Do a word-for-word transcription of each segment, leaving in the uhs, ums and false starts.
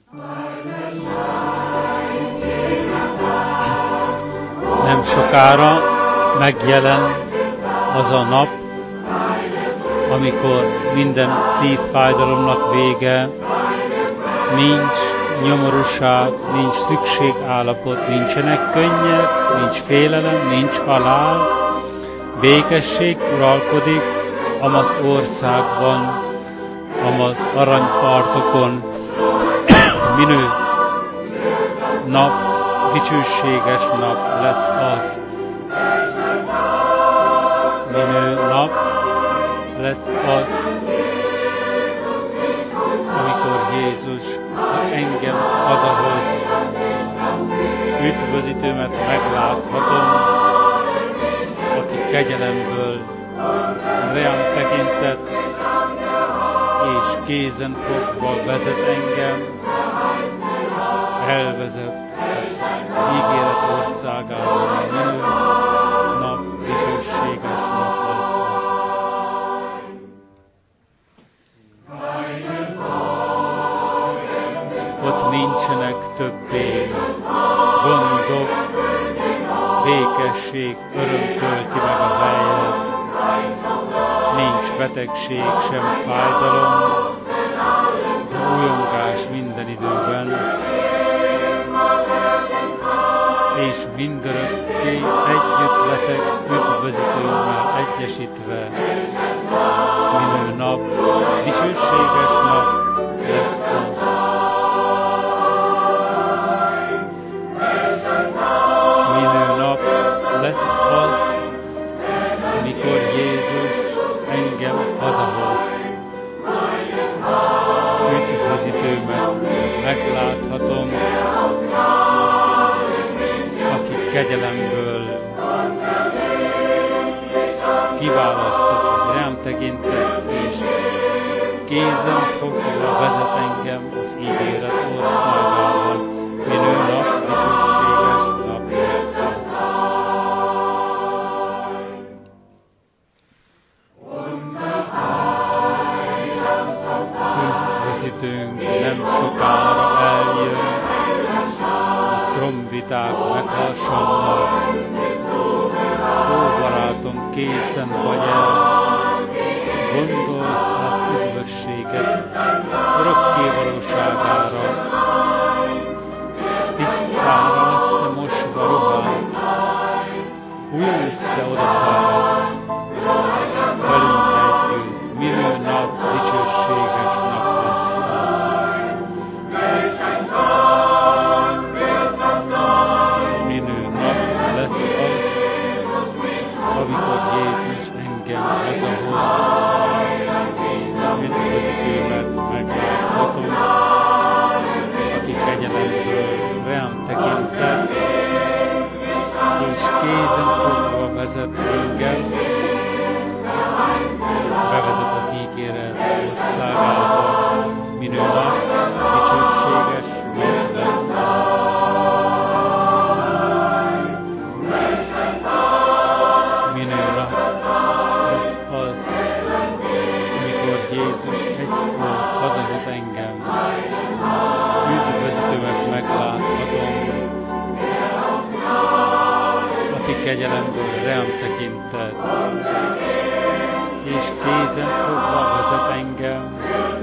Nem sokára megjelen az a nap, amikor minden szívfájdalomnak vége, nincs nyomorúság, nincs szükségállapot, nincsenek könnyek, nincs félelem, nincs halál, békesség uralkodik amaz országban, amaz aranypartokon, minő nap, dicsőséges nap lesz az. Minő nap lesz az, amikor Jézus engem hazahoz, üdvözítőmet megláthatom, aki kegyelemből rám tekintett, és kézen fogva vezet engem, elvezet az ígéret országába. Minő nap, dicsőséges nap lesz az. Ott nincsenek többé gondok, békesség, öröm tölti meg a helyet, nincs betegség, sem fájdalom, újongás minden időben, és mindörökké együtt leszek üdvözítőmmel egyesítve. Minő nap, dicsőséges nap lesz az. Minő nap lesz az, amikor Jézus engem hazahoz. Üdvözítőmet megláthatom, aki kegyelemből kiválasztott, hogy rám tekintett, és kézen fogva vezet engem az ígéret országában. Minő nap, dicsőséges nap lesz az. Üdvözítőnk nem sokára eljön, a trombiták meghassanak. Ó, barátom, készen vagy el, gondolsz az üdvösséget örökké valóságára. Tisztára lesz-e mosva ruhád, újulsz-e odafele, velünk együtt, minő nap, dicsőséges nap lesz az. Minő nap lesz az, amikor Jézus engem hazahoz, üdvözítőmet megláthatom, aki kegyelemből rám tekintett, és kézen fogva vezet engem, bevezet az ígéret országába. Minő nap, dicsőséges nap lesz az. Minő nap lesz az, amikor Jézus egykor hazahoz engem, üdvözítőmet megláthatom, aki kegyelemből rám tekintett, és kézen fogva vezet engem,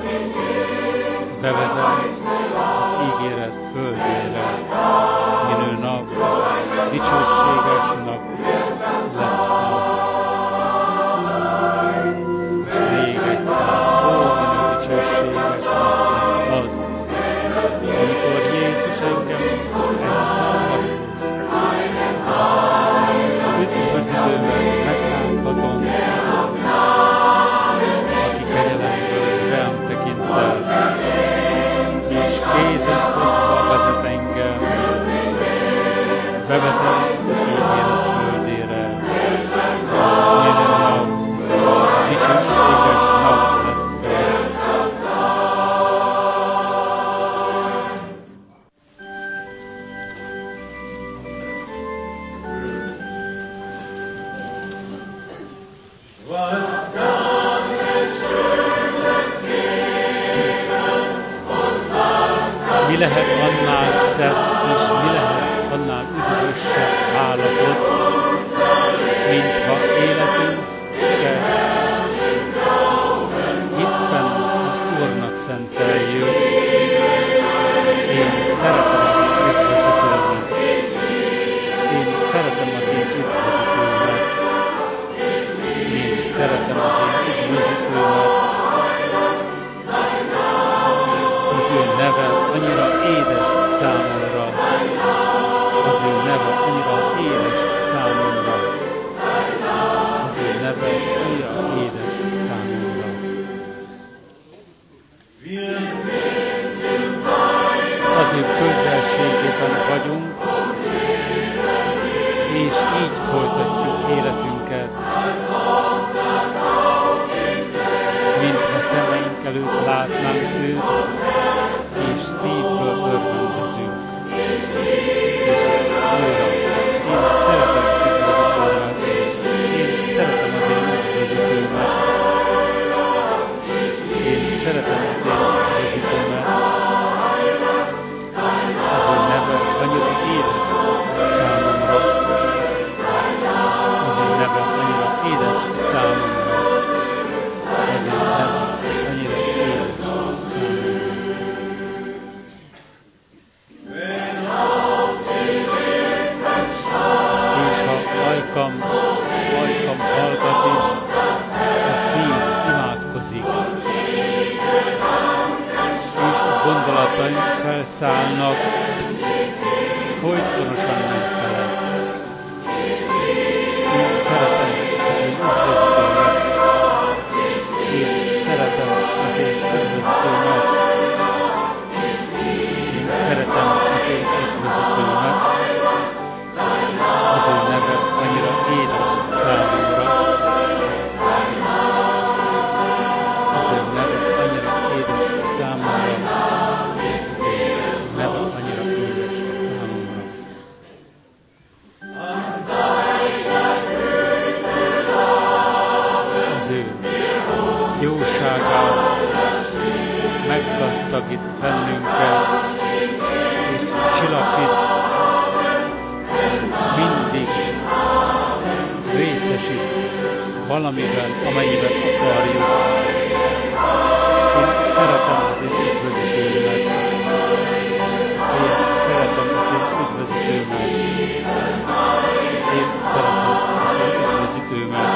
bevezet az ígéret földjére. Minő nap, dicsőséges nap lesz az. És még egyszer, ó, minő dicsőséges nap lesz az, amikor Jézus engem egyszer hazahoz. Üdvözítőmet megláthatom, aki kegyelemből rám tekintett, és kézen fogva vezet engem, bevezet az ígéret földjére. Minő nap, dicsőséges nap lesz az. Was dann des Schönes geben und was dann mi lehet annál szebb, és mi lehet annál üdvösebb állapot, mintha életünket hitben az Úrnak szenteljük. Én szeretem az én üdvözítőmet. Én szeretem az én üdvözítőmet. Én szeretem az én üdvözítőmet. Az ő neve annyira édes számomra. Az ő neve annyira édes számomra. Az ő neve annyira édes számomra. Az ő közelségében vagyunk, és így folytatjuk életünket, mintha szemeink előtt látnánk őt, és szívből örvendezünk. És újra, én szeretem üdvözítőmet, én szeretem az én üdvözítőmet, én szeretem az én üdvözítőmet, az ő neve annyira édes számomra, az ő neve annyira édes számomra, az ő neve annyira édes számomra. És ha ajkam, ajkam hallgat is, a szív imádkozik, és a gondolataim felszállnak, folytonosan megy fele. Én szeretem az én üdvözítőmet. Én szeretem az én üdvözítőmet. Én szeretem az én üdvözítőmet. Az ő neve annyira édes számomra. Az ő neve annyira édes számomra. Az ő neve annyira édes számomra. Az ő jóságát meggazdagít bennünket, és csillapít, mindig részesít valamivel, amennyiben akarjuk. Én szeretem az én üdvözítőmet. Én szeretem az én üdvözítőmet. Én szeretem az én üdvözítőmet.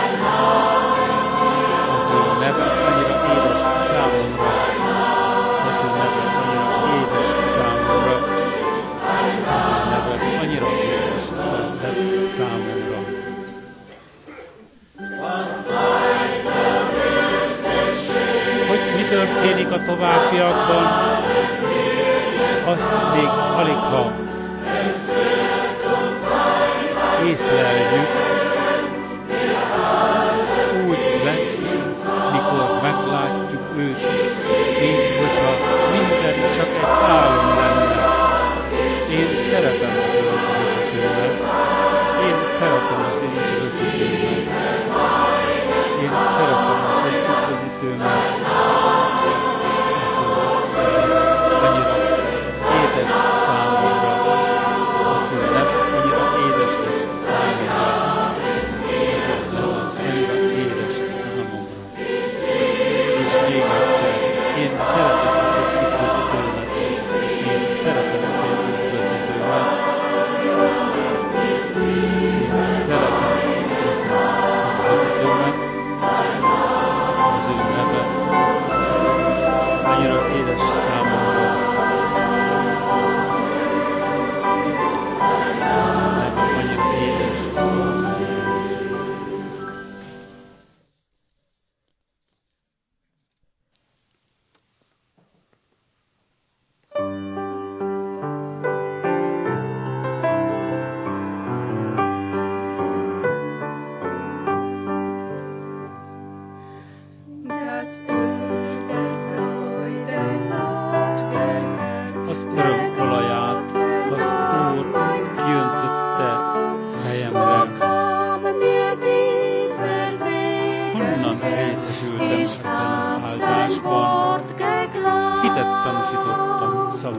Az ő neve annyira édes számomra. Az ő neve annyira édes számomra. Az ő neve annyira édes lett számomra. Hogy mi történik a továbbiakban, azt még aligha észleljük. Úgy lesz, mikor meglátjuk őt, mint hogyha minden csak egy álom lenne. Én szeretem az én üdvözítőmet. Én szeretem az én üdvözítőmet. Én szeretem az én üdvözítőmet. Az ő annyira édes számomra. Az ő neve annyira édes lett számomra.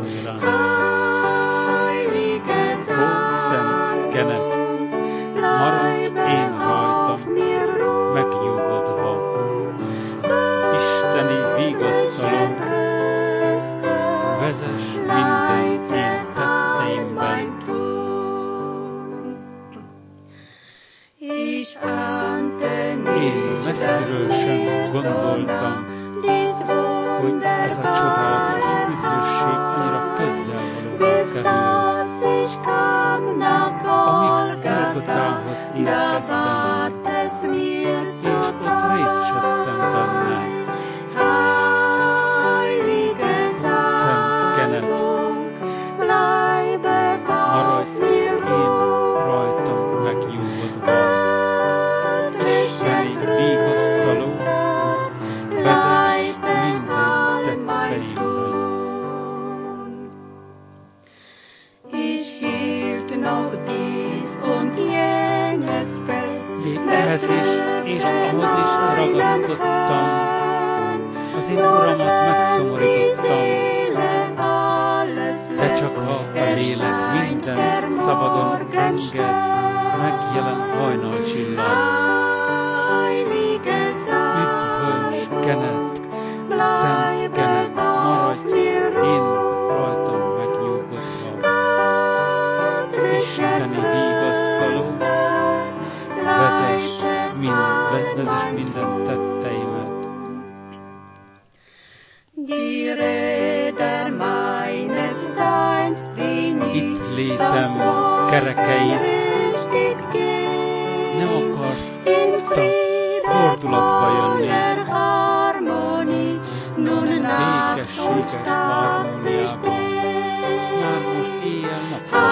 szó iránt. Ó, szent kenet, maradj én rajtam, megnyugodva. Isteni vigasztaló, vezess minden én tetteimben. Én messziről sem gondoltam, hogy ez a csodálatos üdvösség annyira közel valóban kerül. Amíg Golgotához érkeztem, és ott részt vettem benne. Szent kenet, maradj én rajtam megnyugodva. Isteni vigasztaló, vezess minden tetteimben. Még ehhez is, és ahhoz is ragaszkodtam, az én Uramat megszomorítottam, de csak ha a lélek minden szabadon enged, megjelen hajnalcsillag. Üdvös kenet, szent kenet, maradj én rajtam megnyugodva. Isteni vigasztaló, vezess, mind, vezess minden tetteimet. Itt létem kerekeit nem akartam fordulatba jönni, békességes harmóniában. Már most éjjel-nappal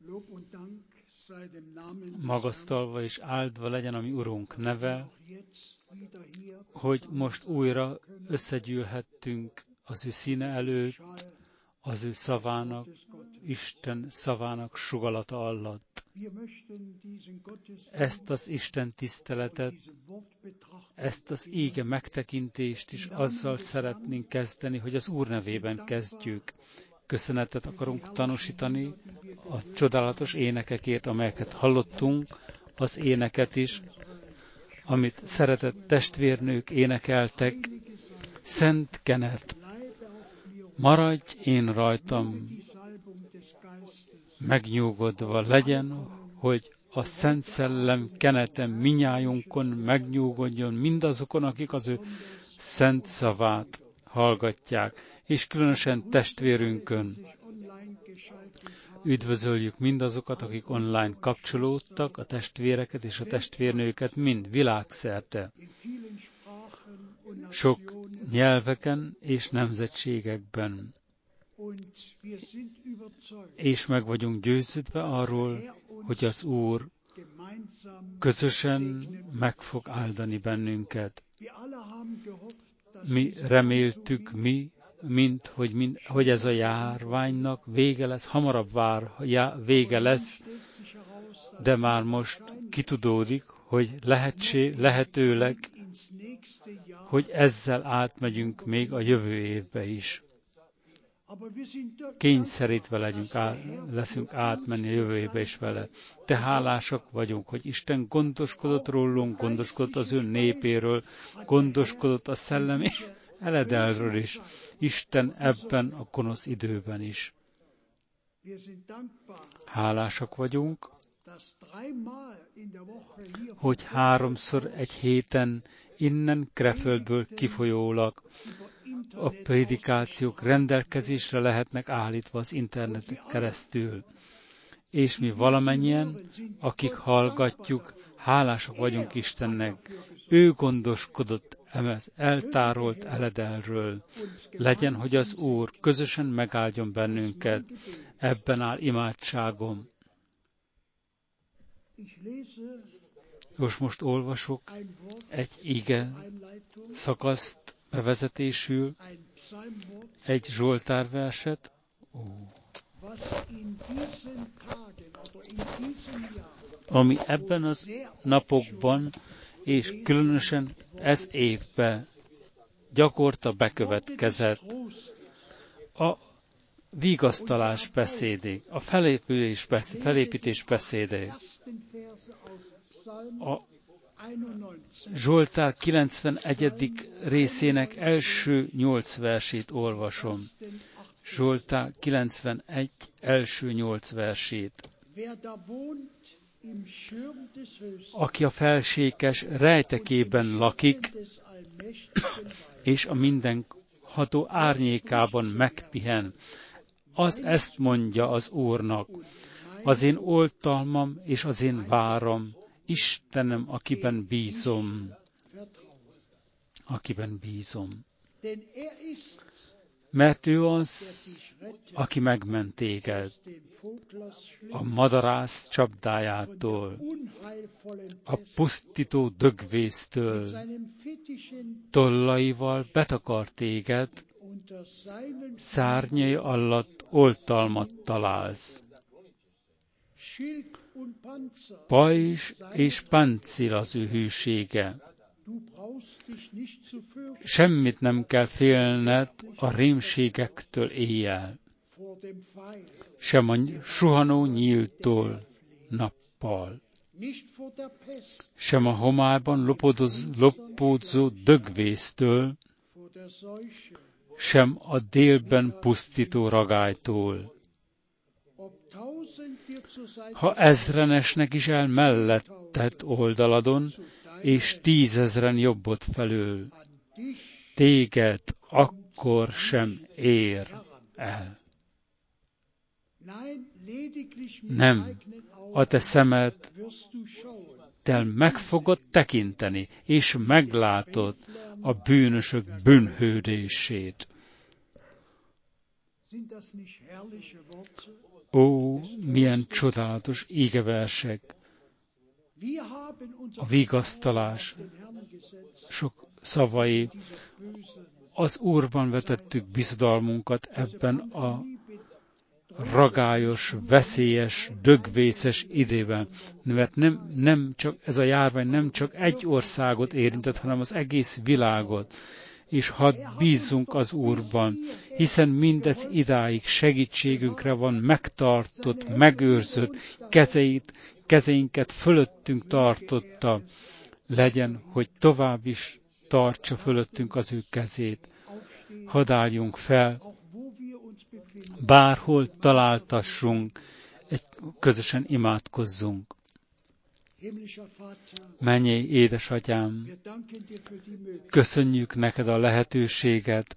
magasztalva és áldva legyen a mi Urunk neve, hogy most újra összegyűlhettünk az ő színe előtt, az ő szavának, Isten szavának sugallata alatt. Ezt az Isten tiszteletet, ezt az íge megtekintést is azzal szeretnénk kezdeni, hogy az Úr nevében kezdjük. Köszönetet akarunk tanúsítani a csodálatos énekekért, amelyeket hallottunk, az éneket is, amit szeretett testvérnők énekeltek. Szent kenet, maradj én rajtam, megnyugodva legyen, hogy a Szent Szellem kenetem minnyájunkon megnyugodjon, mindazokon, akik az ő szent szavát hallgatják, és különösen testvérünkön. Üdvözöljük mindazokat, akik online kapcsolódtak, a testvéreket és a testvérnőket mind világszerte. Sok nyelveken és nemzetségekben. És meg vagyunk győződve arról, hogy az Úr közösen meg fog áldani bennünket. Mi reméltük, mi, mint, hogy, mind, hogy ez a járványnak vége lesz, hamarabb vár, já, vége lesz, de már most kitudódik, hogy lehetség, lehetőleg, hogy ezzel átmegyünk még a jövő évbe is. Kényszerítve legyünk át, leszünk átmenni a jövő évbe is vele. Te hálásak vagyunk, hogy Isten gondoskodott rólunk, gondoskodott az ő népéről, gondoskodott a szellemi eledelről is. Isten ebben a gonosz időben is. Hálásak vagyunk, hogy háromszor egy héten innen Kreföldből kifolyólag a prédikációk rendelkezésre lehetnek állítva az internet keresztül. És mi valamennyien, akik hallgatjuk, hálásak vagyunk Istennek. Ő gondoskodott emez eltárolt eledelről. Legyen, hogy az Úr közösen megáldjon bennünket. Ebben áll imádságom. Most most olvasok egy ige szakaszt bevezetésül, egy Zsoltárverset, ó, ami ebben az napokban, és különösen ez évben gyakorta bekövetkezett. A vigasztalás beszédék, a felépülés beszéd, felépítés beszédék. A Zsoltár kilencvenegyedik részének első nyolc versét olvasom. Zsoltár kilencvenegy első nyolc versét. Aki a felséges rejtekében lakik, és a mindenható árnyékában megpihen, az ezt mondja az Úrnak, az én oltalmam és az én váram, Istenem, akiben bízom, akiben bízom. Mert ő az, aki megment téged a madarász csapdájától, a pusztító dögvésztől, tollaival betakar téged, szárnyai alatt oltalmat találsz. Pajzs és páncél az ő hűsége. Semmit nem kell félned a rémségektől éjjel, sem a suhanó nyíltól nappal, sem a homályban lopodoz, lopódzó dögvésztől, sem a délben pusztító ragálytól. Ha ezrenesnek is el melletted oldaladon, és tízezren jobbot felől, téged akkor sem ér el. Nem, a te szemeddel meg fogod tekinteni, és meglátod a bűnösök bűnhődését. Ó, milyen csodálatos ígeversek, a vigasztalás sok szavai. Az Úrban vetettük bizodalmunkat ebben a ragályos, veszélyes, dögvészes időben. Mert nem, nem csak, ez a járvány nem csak egy országot érintett, hanem az egész világot. És hadd bízzunk az Úrban, hiszen mindez idáig segítségünkre van megtartott, megőrzött, kezeit, kezeinket fölöttünk tartotta. Legyen, hogy tovább is tartsa fölöttünk az ő kezét. Hadd álljunk fel, bárhol találtassunk, egy közösen imádkozzunk. Mennyei édesatyám, köszönjük neked a lehetőséget,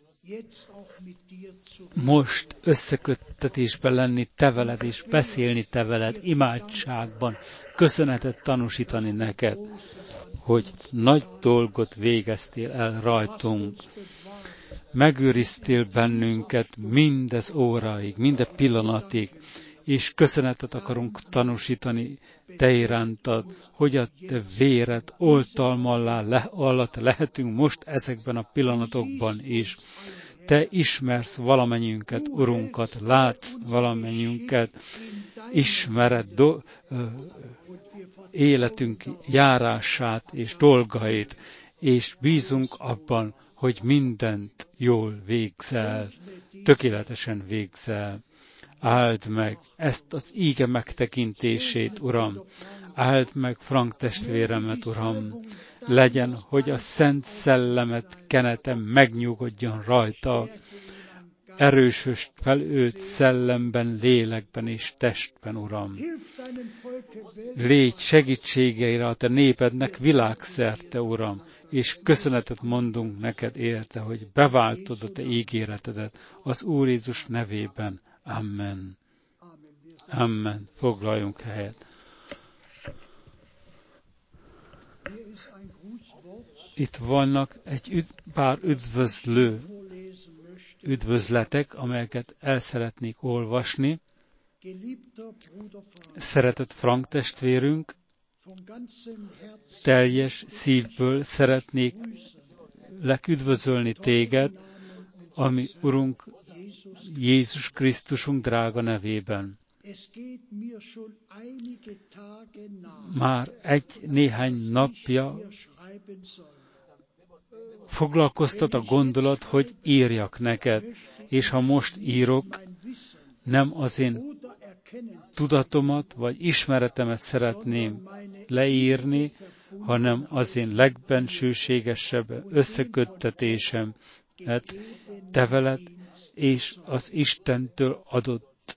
most összeköttetésben lenni te veled, és beszélni te veled, imádságban, köszönetet tanúsítani neked, hogy nagy dolgot végeztél el rajtunk. Megőriztél bennünket mindez óráig, minden pillanatig, és köszönetet akarunk tanúsítani te irántad, hogy a te véred oltalmallá le, alatt lehetünk most ezekben a pillanatokban is. Te ismersz valamennyiünket, Urunkat, látsz valamennyiünket, ismered do, ö, életünk járását és dolgait, és bízunk abban, hogy mindent jól végzel, tökéletesen végzel. Áld meg ezt az íge megtekintését, Uram. Áld meg Frank testvéremet, Uram. Legyen, hogy a Szent Szellemet kenetem megnyugodjon rajta. Erősösd fel őt szellemben, lélekben és testben, Uram. Légy segítségeire a te népednek világszerte, Uram, és köszönetet mondunk neked érte, hogy beváltod a te ígéretedet az Úr Jézus nevében. Amen. Amen. Foglaljunk helyet. Itt vannak egy üd, pár üdvözlő üdvözletek, amelyeket el szeretnék olvasni. Szeretett Frank testvérünk, teljes szívből szeretnék üdvözölni téged, ami Urunk Jézus Krisztusunk drága nevében. Már egy néhány napja foglalkoztat a gondolat, hogy írjak neked, és ha most írok, nem az én tudatomat vagy ismeretemet szeretném leírni, hanem az én legbensőségesebb összeköttetésem, mert te veled és az Istentől adott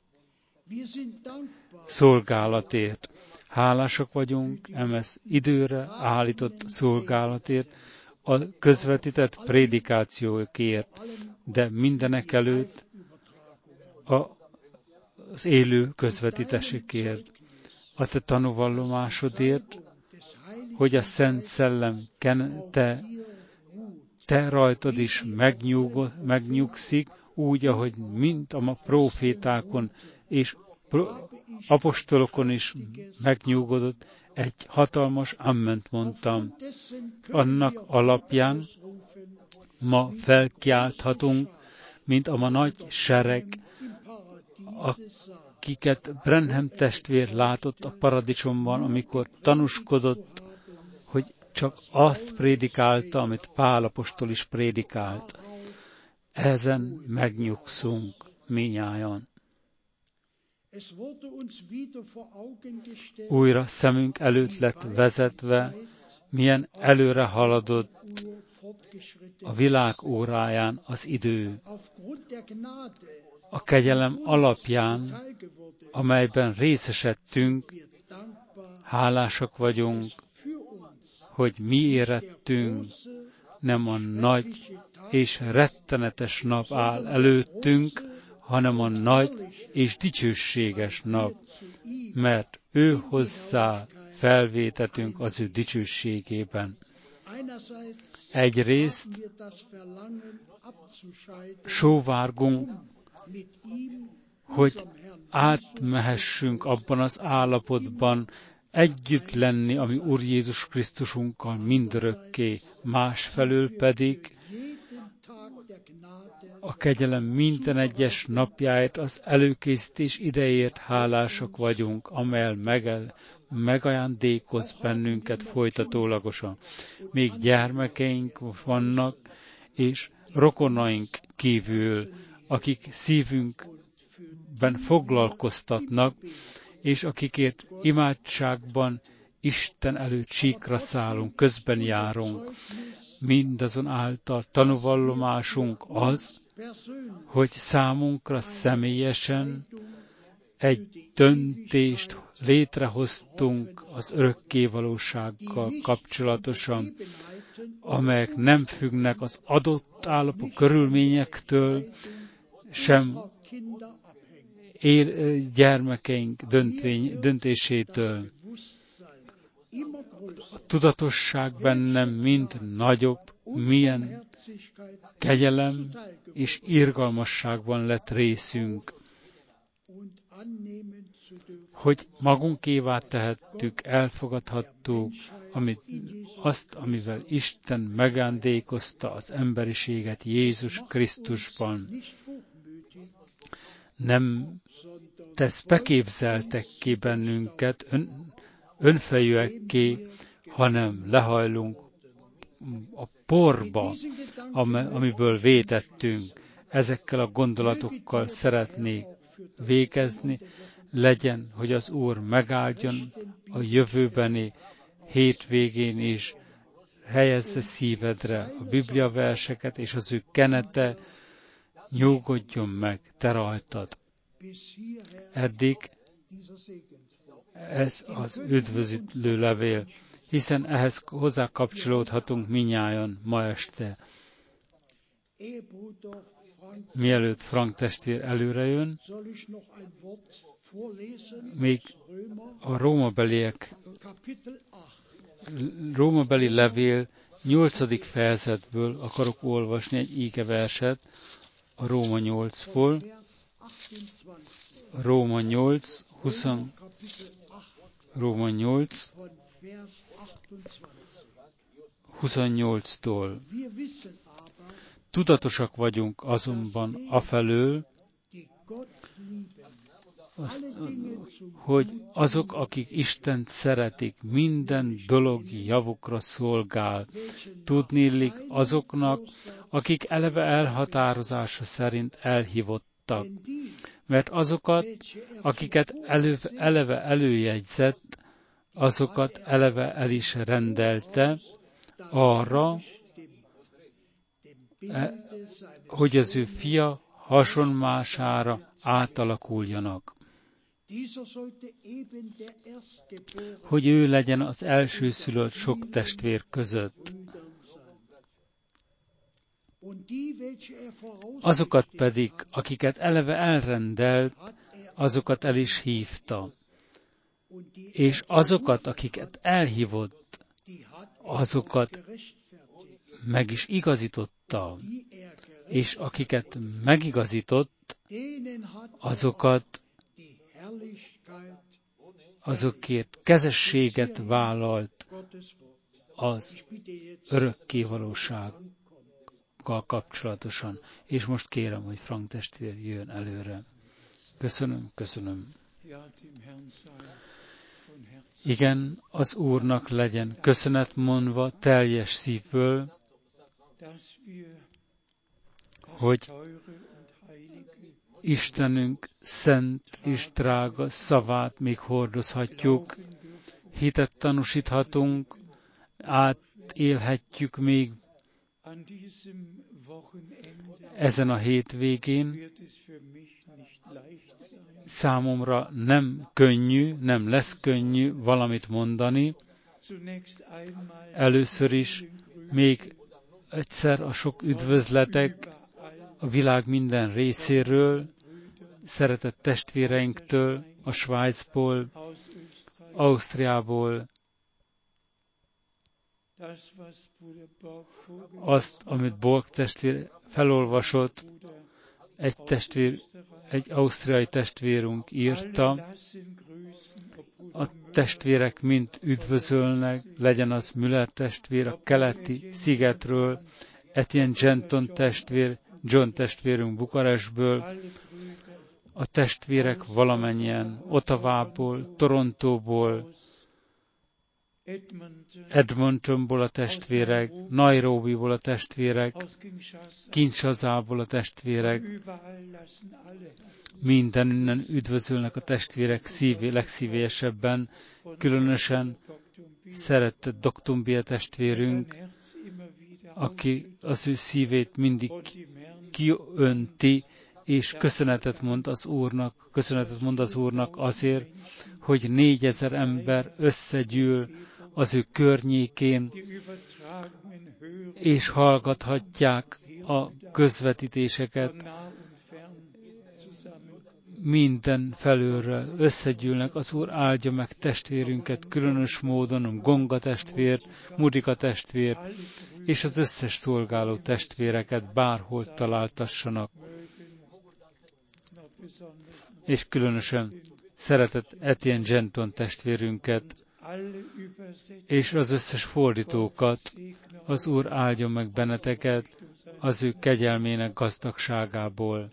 szolgálatért. Hálásak vagyunk emez időre állított szolgálatért, a közvetített prédikációkért, de mindenek előtt a, az élő közvetítésükért, a te tanúvallomásodért, hogy a Szent Szellem te, te rajtad is megnyug, megnyugszik, úgy, ahogy mint a prófétákon és apostolokon is megnyugodott, egy hatalmas amment mondtam. Annak alapján ma felkiálthatunk, mint a ma nagy sereg, akiket Branham testvér látott a paradicsomban, amikor tanúskodott, hogy csak azt prédikálta, amit Pál apostol is prédikált. Ezen megnyugszunk minnyájan. Újra szemünk előtt lett vezetve, milyen előre haladott a világ óráján az idő. A kegyelem alapján, amelyben részesedtünk, hálásak vagyunk, hogy mi érettünk, nem a nagy és rettenetes nap áll előttünk, hanem a nagy és dicsőséges nap, mert ő hozzá felvétetünk az ő dicsőségében. Egyrészt sóvárgunk hogy átmehessünk abban az állapotban, együtt lenni, ami Úr Jézus Krisztusunkkal mindörökké, másfelől pedig a kegyelem minden egyes napjáért, az előkészítés idejét hálásak vagyunk, amely megel, megajándékoz bennünket folytatólagosan. Még gyermekeink vannak, és rokonaink kívül, akik szívünkben foglalkoztatnak, és akikért imádságban Isten előtt síkra szállunk, közben járunk. Mindazonáltal tanúvallomásunk az, hogy számunkra személyesen egy döntést létrehoztunk az örökkévalósággal kapcsolatosan, amelyek nem függnek az adott állapot körülményektől, sem él, gyermekeink döntvény, döntésétől. A tudatosság bennem mind nagyobb, milyen kegyelem és irgalmasságban lett részünk, hogy magunkévá tehettük, elfogadhattuk amit, azt, amivel Isten megándékozta az emberiséget Jézus Krisztusban. Nem tesz beképzeltek ki bennünket, ön, önfejűekké, hanem lehajlunk a porba, amiből vétettünk. Ezekkel a gondolatokkal szeretnék végezni, legyen, hogy az Úr megáldjon a jövőbeni hétvégén is, helyezze szívedre a Biblia verseket, és az ő kenete nyugodjon meg te rajtad. Eddig ez az üdvözlő levél, hiszen ehhez hozzá kapcsolódhatunk minnyájan ma este. Mielőtt Frank testvér előre jön, még a rómabeliek, rómabeli levél nyolcadik fejezetből akarok olvasni egy ígeverset, a Róma nyolcból, Róma nyolc, húsz, Róma nyolc, huszonnyolctól. Tudatosak vagyunk azonban afelől, hogy azok, akik Istent szeretik, minden dolog javukra szolgál. Tudniillik azoknak, akik eleve elhatározása szerint elhívottak. Mert azokat, akiket elő, eleve előjegyzett, azokat eleve el is rendelte arra, hogy az ő fia hasonmására átalakuljanak. Hogy ő legyen az elsőszülött sok testvér között. Azokat pedig, akiket eleve elrendelt, azokat el is hívta. És azokat, akiket elhívott, azokat meg is igazította. És akiket megigazított, azokat azokért kezességet vállalt az örökkévalósággal kapcsolatosan. És most kérem, hogy Frank testvér jöjjön előre. Köszönöm, köszönöm. Igen, az Úrnak legyen köszönet mondva teljes szívből, hogy Istenünk szent és drága szavát még hordozhatjuk, hitet tanúsíthatunk, átélhetjük még ezen a hétvégén. Számomra nem könnyű, nem lesz könnyű valamit mondani. Először is még egyszer a sok üdvözletek a világ minden részéről, szeretett testvéreinktől, a Svájcból, Ausztriából, azt, amit Borg testvér felolvasott, egy testvér, egy ausztriai testvérünk írta, a testvérek mind üdvözölnek, legyen az Müller testvér a keleti szigetről, Etienne Genton testvér, John testvérünk Bukarestből, a testvérek valamennyien Ottavából, Torontóból, Edmontonból a testvérek, Nairobiból a testvérek, Kinshasából a testvérek, mindeninnen üdvözölnek a testvérek szívé, legszívélyesebben, különösen szeretett Doktumbia testvérünk, aki az ő szívét mindig kiönti, és köszönetet mond az Úrnak, köszönetet mond az Úrnak azért, hogy négyezer ember összegyűl az ő környékén, és hallgathatják a közvetítéseket. Minden felülről összegyűlnek, az Úr áldja meg testvérünket, különös módon Gonga testvért, Mudika testvért, és az összes szolgáló testvéreket bárhol találtassanak. És különösen szeretett Etienne Genton testvérünket, és az összes fordítókat, az Úr áldjon meg benneteket az ő kegyelmének gazdagságából.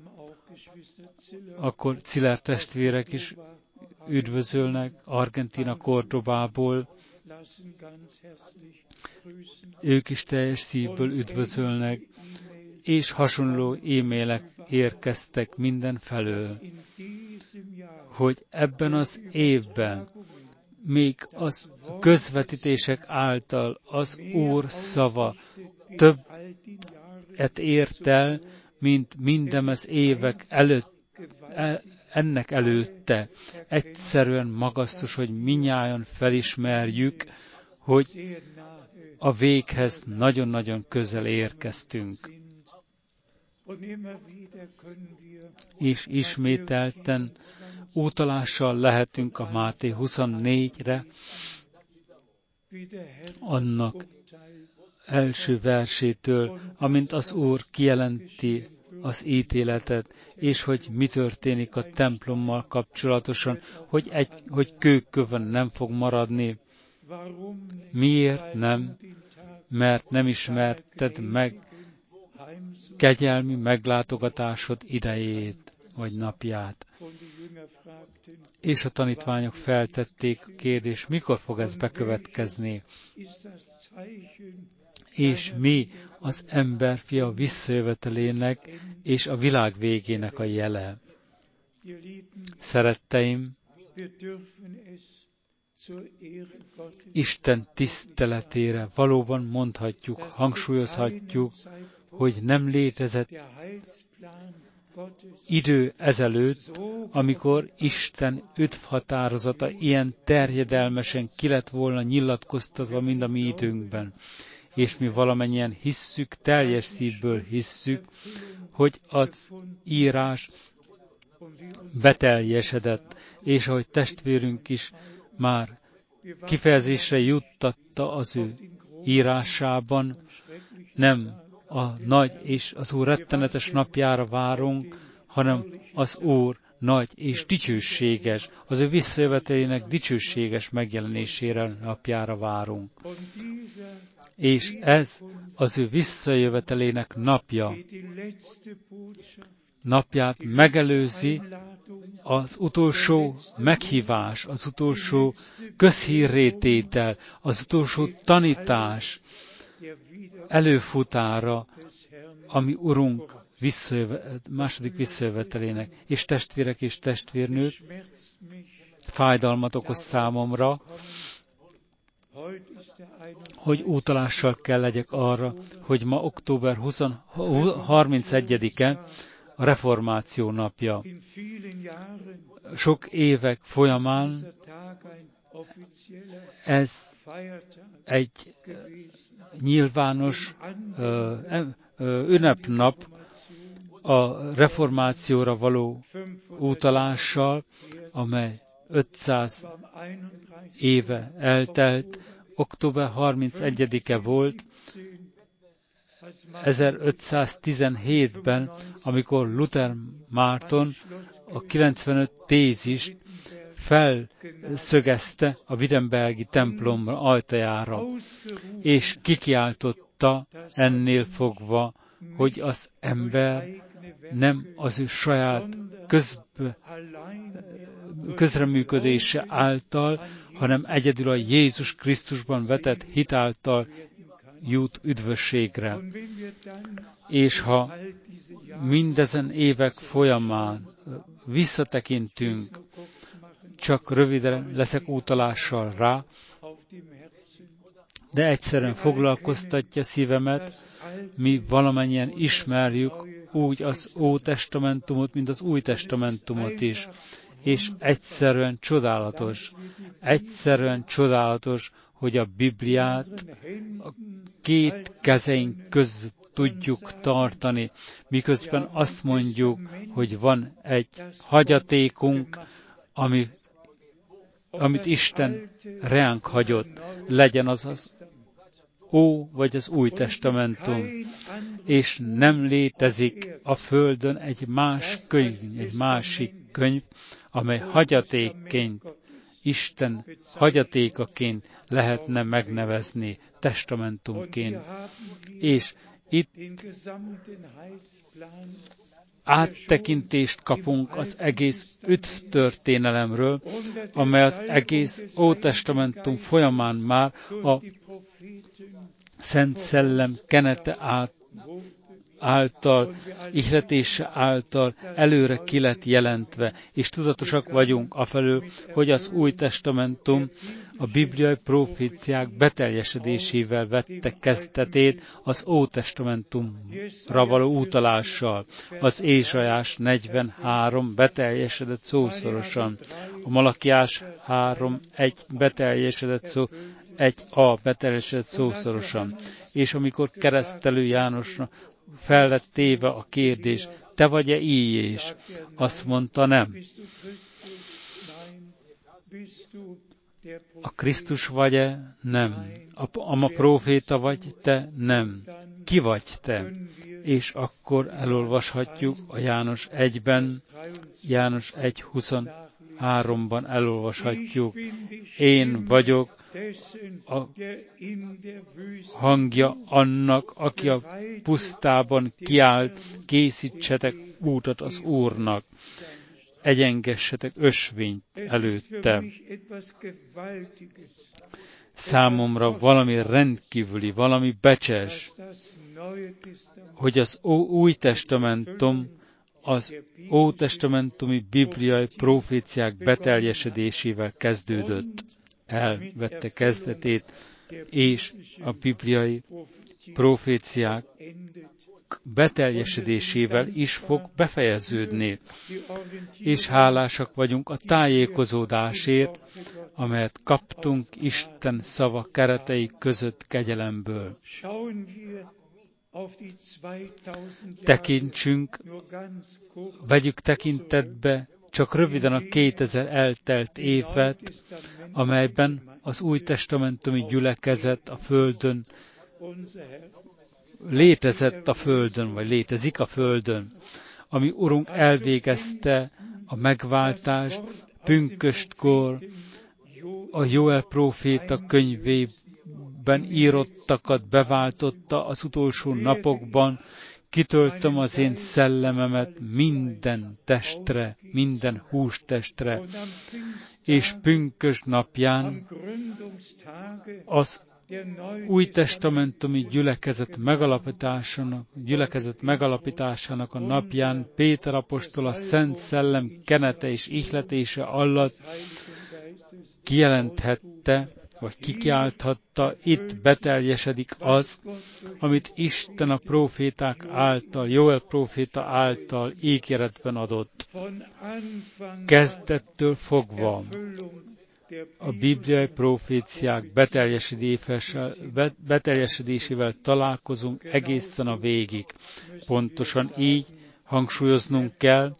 Akkor Ciller testvérek is üdvözölnek Argentina Cordobából, ők is teljes szívből üdvözölnek, és hasonló e-mailek érkeztek mindenfelől, hogy ebben az évben még az közvetítések által az Úr szava többet ért el, mint mindemez évek előtt, ennek előtte. Egyszerűen magasztos, hogy minnyájan felismerjük, hogy a véghez nagyon-nagyon közel érkeztünk. És ismételten utalással lehetünk a Máté huszonnégyre, annak első versétől, amint az Úr kijelenti az ítéletet, és hogy mi történik a templommal kapcsolatosan, hogy, egy, hogy kőkövön nem fog maradni. Miért nem? Mert nem ismerted meg kegyelmi meglátogatásod idejét, vagy napját. És a tanítványok feltették a kérdést, mikor fog ez bekövetkezni? És mi az emberfia visszajövetelének és a világ végének a jele. Szeretteim, Isten tiszteletére valóban mondhatjuk, hangsúlyozhatjuk, hogy nem létezett idő ezelőtt, amikor Isten öt határozata ilyen terjedelmesen ki lett volna nyilatkoztatva, mint a mi időnkben. És mi valamennyien hisszük, teljes szívből hisszük, hogy az írás beteljesedett, és ahogy testvérünk is már kifejezésre juttatta az ő írásában, nem a nagy és az Úr rettenetes napjára várunk, hanem az Úr nagy és dicsőséges, az ő visszajövetelének dicsőséges megjelenésére napjára várunk. És ez az ő visszajövetelének napja, napját megelőzi az utolsó meghívás, az utolsó közhírrététel, az utolsó tanítás előfutára, ami Urunk visszajöve, második visszajövetelének. És testvérek és testvérnők, fájdalmat okoz számomra, hogy utalással kell legyek arra, hogy ma október harmincegyedike a reformáció napja. Sok évek folyamán ez egy nyilvános ö, ö, ünnepnap a reformációra való utalással, amely ötszáz éve eltelt, október harmincegyedike volt, ezerötszáztizenhétben, amikor Luther Márton a kilencvenöt tézist felszögezte a Wittenbergi templom ajtajára, és kikiáltotta ennél fogva, hogy az ember nem az ő saját közbe, közreműködése által, hanem egyedül a Jézus Krisztusban vetett hit által jut üdvösségre. És ha mindezen évek folyamán visszatekintünk, csak röviden leszek utalással rá, de egyszerűen foglalkoztatja szívemet, mi valamennyien ismerjük úgy az Ótestamentumot, mint az Új Testamentumot is. És egyszerűen csodálatos, egyszerűen csodálatos, hogy a Bibliát a két kezeink között tudjuk tartani, miközben azt mondjuk, hogy van egy hagyatékunk, ami, amit Isten ránk hagyott, legyen az az Ó vagy az Új Testamentum, és nem létezik a Földön egy más könyv, egy másik könyv, amely hagyatékként, Isten hagyatékaként lehetne megnevezni, testamentumként. És itt áttekintést kapunk az egész öt történelemről, amely az egész Ótestamentum folyamán már a Szent Szellem kenete át, által, ihletése által előre ki lett jelentve, és tudatosak vagyunk afelől, hogy az Új Testamentum a bibliai proféciák beteljesedésével vette kezdetét az Ótestamentumra való utalással. Az Ézsaiás negyvenhárom beteljesedett szószorosan, a Malakiás három egy beteljesedett szó, egy a beteljesedett szószorosan. És amikor Keresztelő Jánosnak fel lett téve a kérdés, te vagy-e Íjés? Azt mondta, nem. A Krisztus vagy-e? Nem. A, a próféta vagy te? Nem. Ki vagy te? És akkor elolvashatjuk a János egyben, János egy huszonháromban elolvashatjuk. Én vagyok a hangja annak, aki a pusztában kiállt, készítsetek útat az Úrnak, egyengessetek ösvényt előtte. Számomra valami rendkívüli, valami becses, hogy az Új Testamentum az ótestamentumi bibliai proféciák beteljesedésével kezdődött. Elvette kezdetét, és a bibliai proféciák beteljesedésével is fog befejeződni. És hálásak vagyunk a tájékozódásért, amelyet kaptunk Isten szava keretei között kegyelemből. Tekintsünk, vegyük tekintetbe csak röviden a kétezer eltelt évet, amelyben az új testamentumi gyülekezet a Földön létezett a Földön, vagy létezik a Földön, ami Urunk elvégezte a megváltást, pünköstkor a Jóel próféta könyvében írottakat beváltotta az utolsó napokban, kitöltöm az én szellememet minden testre, minden hústestre, és pünkösd napján az új testamentumi gyülekezet megalapításának, gyülekezet megalapításának a napján Péter apostol a Szent Szellem kenete és ihletése alatt kijelenthette, vagy kikiálthatta, itt beteljesedik az, amit Isten a próféták által, Jóel próféta által ígéretben adott. Kezdettől fogva a bibliai proféciák beteljesedésével találkozunk egészen a végig. Pontosan így hangsúlyoznunk kell,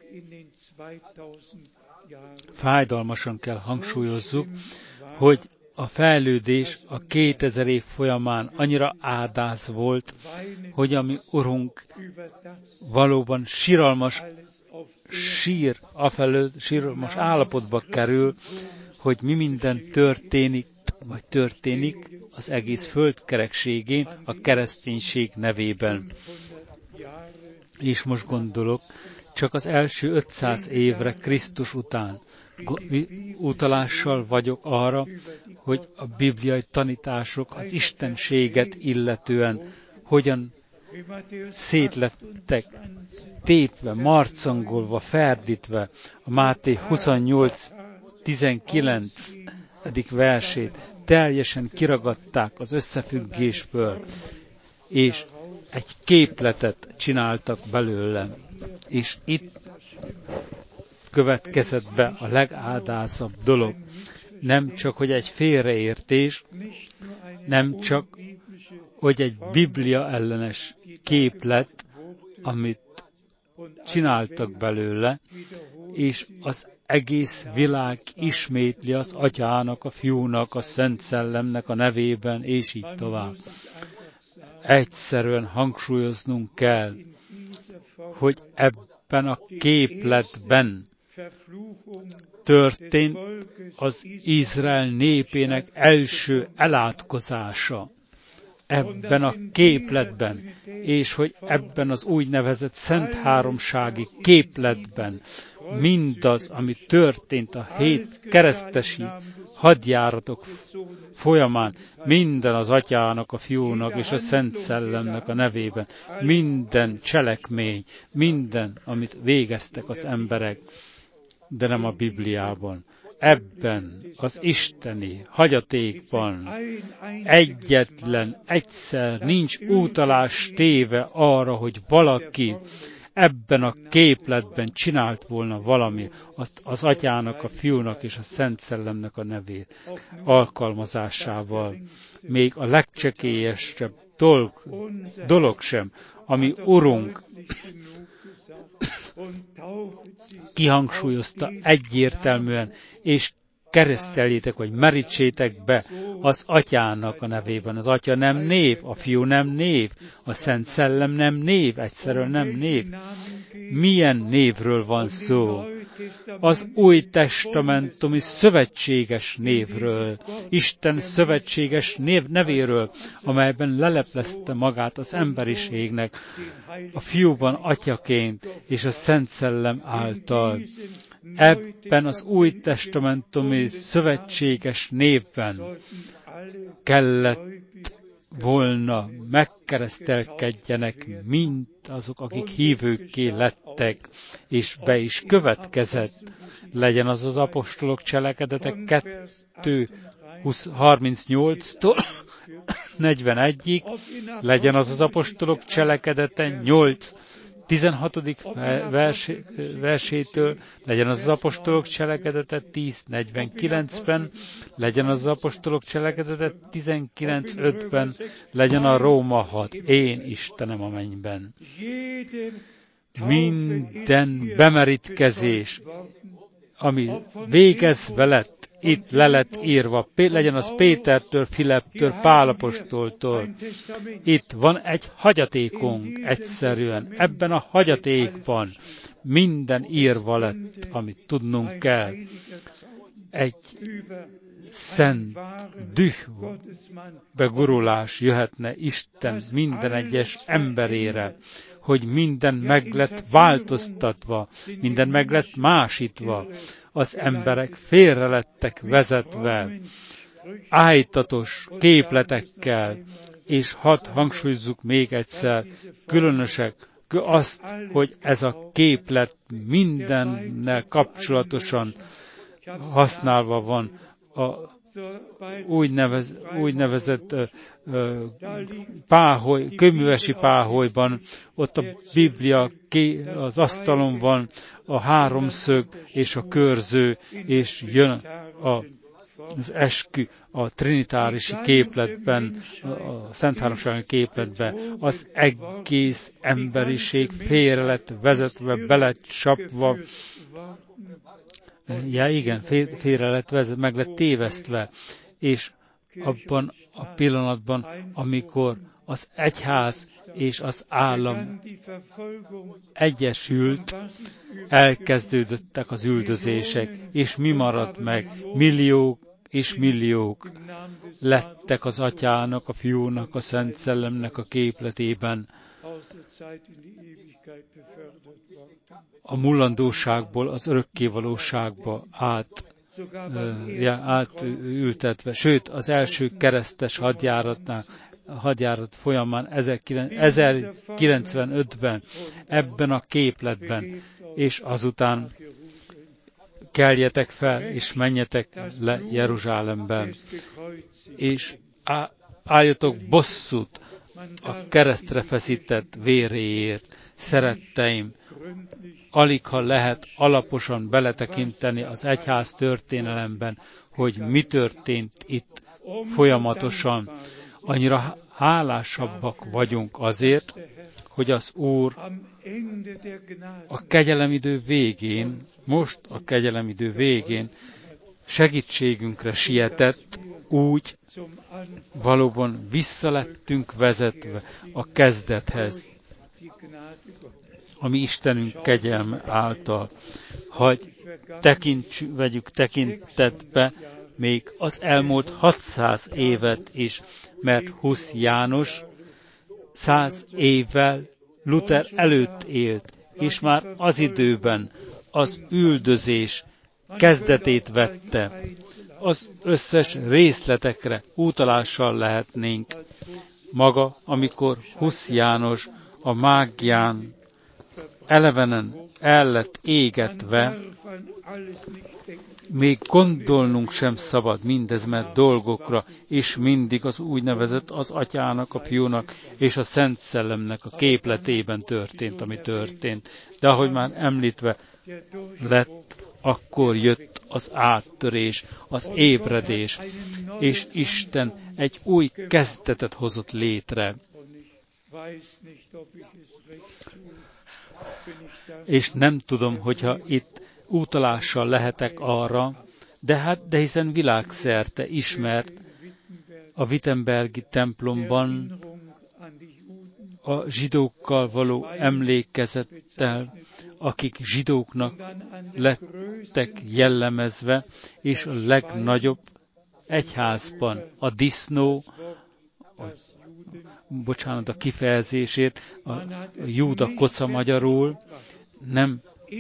fájdalmasan kell hangsúlyozzuk, hogy a fejlődés a kétezer év folyamán annyira ádáz volt, hogy a mi Urunk valóban síralmas, sír, afelől síralmas állapotba kerül, hogy mi minden történik, vagy történik az egész földkerekségén, a kereszténység nevében. És most gondolok, csak az első ötszáz évre Krisztus után utalással vagyok arra, hogy a bibliai tanítások az istenséget illetően hogyan szétlettek, tépve, marcangolva, ferdítve a Máté huszonnyolc tizenkilenc versét teljesen kiragadták az összefüggésből, és egy képletet csináltak belőle. És itt következett be a legádázabb dolog. Nem csak, hogy egy félreértés, nem csak, hogy egy Biblia ellenes képlet, amit csináltak belőle, és az egész világ ismétli az Atyának, a Fiúnak, a Szent Szellemnek a nevében, és így tovább. Egyszerűen hangsúlyoznunk kell, hogy ebben a képletben történt az Izrael népének első elátkozása. Ebben a képletben, és hogy ebben az úgynevezett Szent Háromsági képletben mindaz, ami történt a hét keresztesi hadjáratok folyamán, minden az Atyának, a Fiúnak és a Szent Szellemnek a nevében, minden cselekmény, minden, amit végeztek az emberek, de nem a Bibliában. Ebben az isteni hagyatékban egyetlen egyszer nincs utalás téve arra, hogy valaki ebben a képletben csinált volna valami, azt az Atyának, a Fiúnak és a Szent Szellemnek a nevét alkalmazásával. Még a legcsekélyesebb dolog, dolog sem, ami Urunk kihangsúlyozta egyértelműen, és kereszteljétek, vagy merítsétek be az Atyának a nevében. Az Atya nem név, a Fiú nem név, a Szent Szellem nem név, egyszerűen nem név. Milyen névről van szó? Az új testamentumi szövetséges névről, Isten szövetséges név, nevéről, amelyben leleplezte magát az emberiségnek, a Fiúban Atyaként és a Szent Szellem által. Ebben az új testamentumi szövetséges névben kellett volna megkeresztelkedjenek mind azok, akik hívőkké lettek, és be is következett. Legyen az az apostolok cselekedetek kettő harmincnyolctól negyvenegyig, legyen az az apostolok cselekedete nyolc tizenhatodik vers, versétől, legyen az az apostolok cselekedete tíz negyvenkilencben, legyen az az apostolok cselekedete tizenkilenc ötben, legyen a Róma hat, én Istenem a mennyben. Minden bemerítkezés, ami végezve lett, itt le lett írva, legyen az Pétertől, Filipptől, Pál apostoltól. Itt van egy hagyatékunk egyszerűen. Ebben a hagyatékban minden írva lett, amit tudnunk kell. Egy szent dühbegurulás jöhetne Isten minden egyes emberére, hogy minden meg lett változtatva, minden meg lett másítva, az emberek félre lettek vezetve, ájtatos képletekkel, és hadd hangsúlyozzuk még egyszer, különösek azt, hogy ez a képlet mindennel kapcsolatosan használva van a úgynevez, úgynevezett uh, uh, páholy, kőművesi páholyban, ott a Biblia az asztalon van, a háromszög és a körző, és jön a, az eskü a trinitárisi képletben, a Szent Háromsági képletben. Az egész emberiség félre lett vezetve, belecsapva, ja igen, félre lett vezetve, meg lett tévesztve, és abban a pillanatban, amikor az egyház és az állam egyesült, elkezdődöttek az üldözések, és mi maradt meg? Milliók és milliók lettek az Atyának, a Fiúnak, a Szent Szellemnek a képletében. A mullandóságból az örökkévalóságba át, ja, átültetve. Sőt, az első keresztes hadjáratnál, hadjárat folyamán ezerkilencszázkilencvenötben ebben a képletben, és azután keljetek fel, és menjetek le Jeruzsálemben, és álljatok bosszút a keresztre feszített véréért. Szeretteim, alig ha lehet alaposan beletekinteni az egyház történelemben, hogy mi történt itt folyamatosan. Annyira hálásabbak vagyunk azért, hogy az Úr a kegyelemidő végén, most a kegyelemidő végén segítségünkre sietett, úgy valóban visszalettünk vezetve a kezdethez, a mi Istenünk kegyelme által, hogy tekints, vegyük tekintetbe még az elmúlt hatszáz évet is, mert Husz János száz évvel Luther előtt élt, és már az időben az üldözés kezdetét vette. Az összes részletekre utalással lehetnénk. Maga, amikor Husz János a mágián elevenen el lett égetve, még gondolnunk sem szabad mindezmet dolgokra, és mindig az úgynevezett az Atyának, a Fiúnak és a Szent Szellemnek a képletében történt, ami történt. De ahogy már említve lett, akkor jött az áttörés, az ébredés, és Isten egy új kezdetet hozott létre. És nem tudom, hogyha itt utalással lehetek arra, de hát, de hiszen világszerte ismert a Wittenbergi templomban a zsidókkal való emlékezettel, akik zsidóknak lettek jellemezve, és a legnagyobb egyházban a disznó, a, bocsánat a kifejezésért, a, a Júda koca magyarul, nem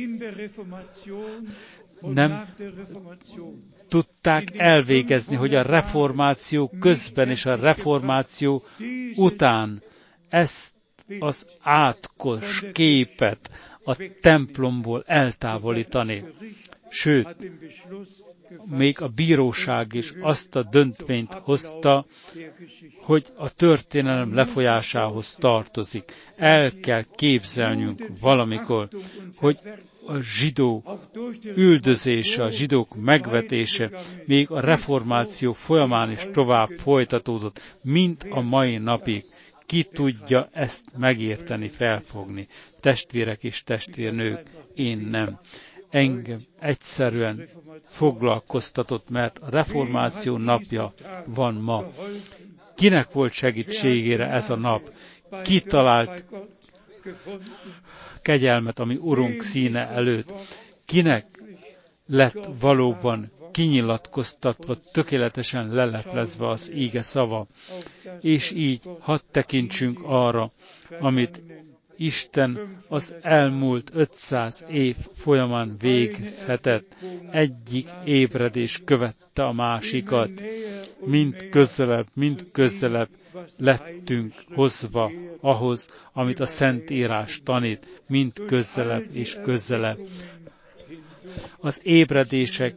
nem tudták elvégezni, hogy a reformáció közben és a reformáció után ezt az átkos képet a templomból eltávolítani. Sőt, még a bíróság is azt a döntvényt hozta, hogy a történelem lefolyásához tartozik. El kell képzelnünk valamikor, hogy a zsidó üldözése, a zsidók megvetése még a reformáció folyamán is tovább folytatódott, mint a mai napig. Ki tudja ezt megérteni, felfogni? Testvérek és testvérnők, én nem. Engem egyszerűen foglalkoztatott, mert a reformáció napja van ma. Kinek volt segítségére ez a nap? Ki talált kegyelmet a mi Urunk színe előtt? Kinek lett valóban kinyilatkoztatva, tökéletesen leleplezve az íge szava? És így hadd tekintsünk arra, amit Isten az elmúlt ötszáz év folyamán végezhetett. Egyik ébredés követte a másikat. Mind közelebb, mind közelebb lettünk hozva ahhoz, amit a Szentírás tanít. Mind közelebb és közelebb. Az ébredések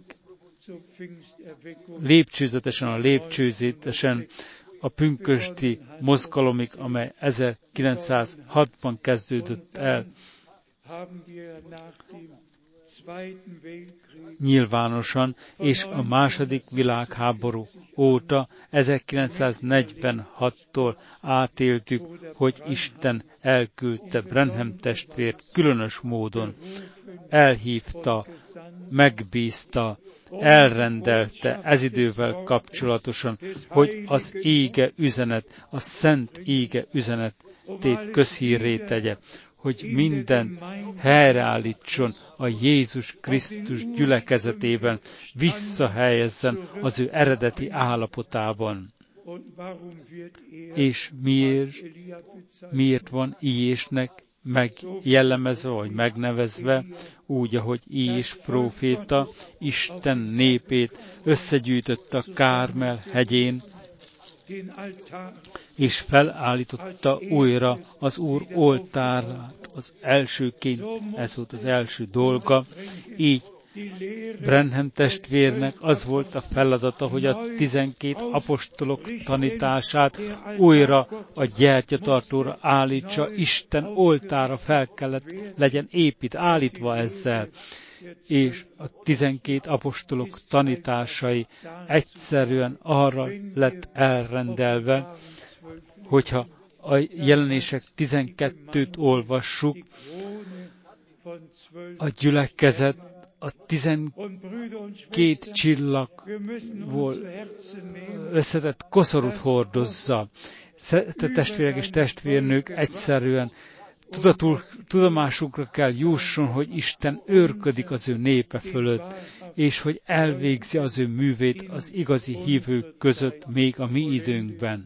lépcsőzetesen a lépcsőzetesen a pünkösdi mozgalomig, amely ezerkilencszázhatban kezdődött el, nyilvánosan, és a második világháború óta ezerkilencszáznegyvenhattól átéltük, hogy Isten elküldte Branham testvért különös módon, elhívta, megbízta, elrendelte ez idővel kapcsolatosan, hogy az ége üzenet, a szent ége üzenetét közhírré tegye, hogy minden helyreállítson a Jézus Krisztus gyülekezetében, visszahelyezzen az ő eredeti állapotában. És miért, miért van Iésnek megjellemezve, vagy megnevezve, úgy, ahogy Iés próféta Isten népét összegyűjtötte a Kármel hegyén, és felállította újra az Úr oltárát az elsőként, ez volt az első dolga, így Branham testvérnek az volt a feladata, hogy a tizenkét apostolok tanítását újra a gyertyatartóra állítsa, Isten oltára fel kellett legyen épít, állítva ezzel. És a tizenkét apostolok tanításai egyszerűen arra lett elrendelve, hogyha a jelenések tizenkettőt olvassuk, a gyülekezet a tizenkét csillagból összetett koszorút hordozza. Szeretett testvérek és testvérnők, egyszerűen tudatul, tudomásukra kell jusson, hogy Isten őrködik az ő népe fölött, és hogy elvégzi az ő művét az igazi hívők között még a mi időnkben.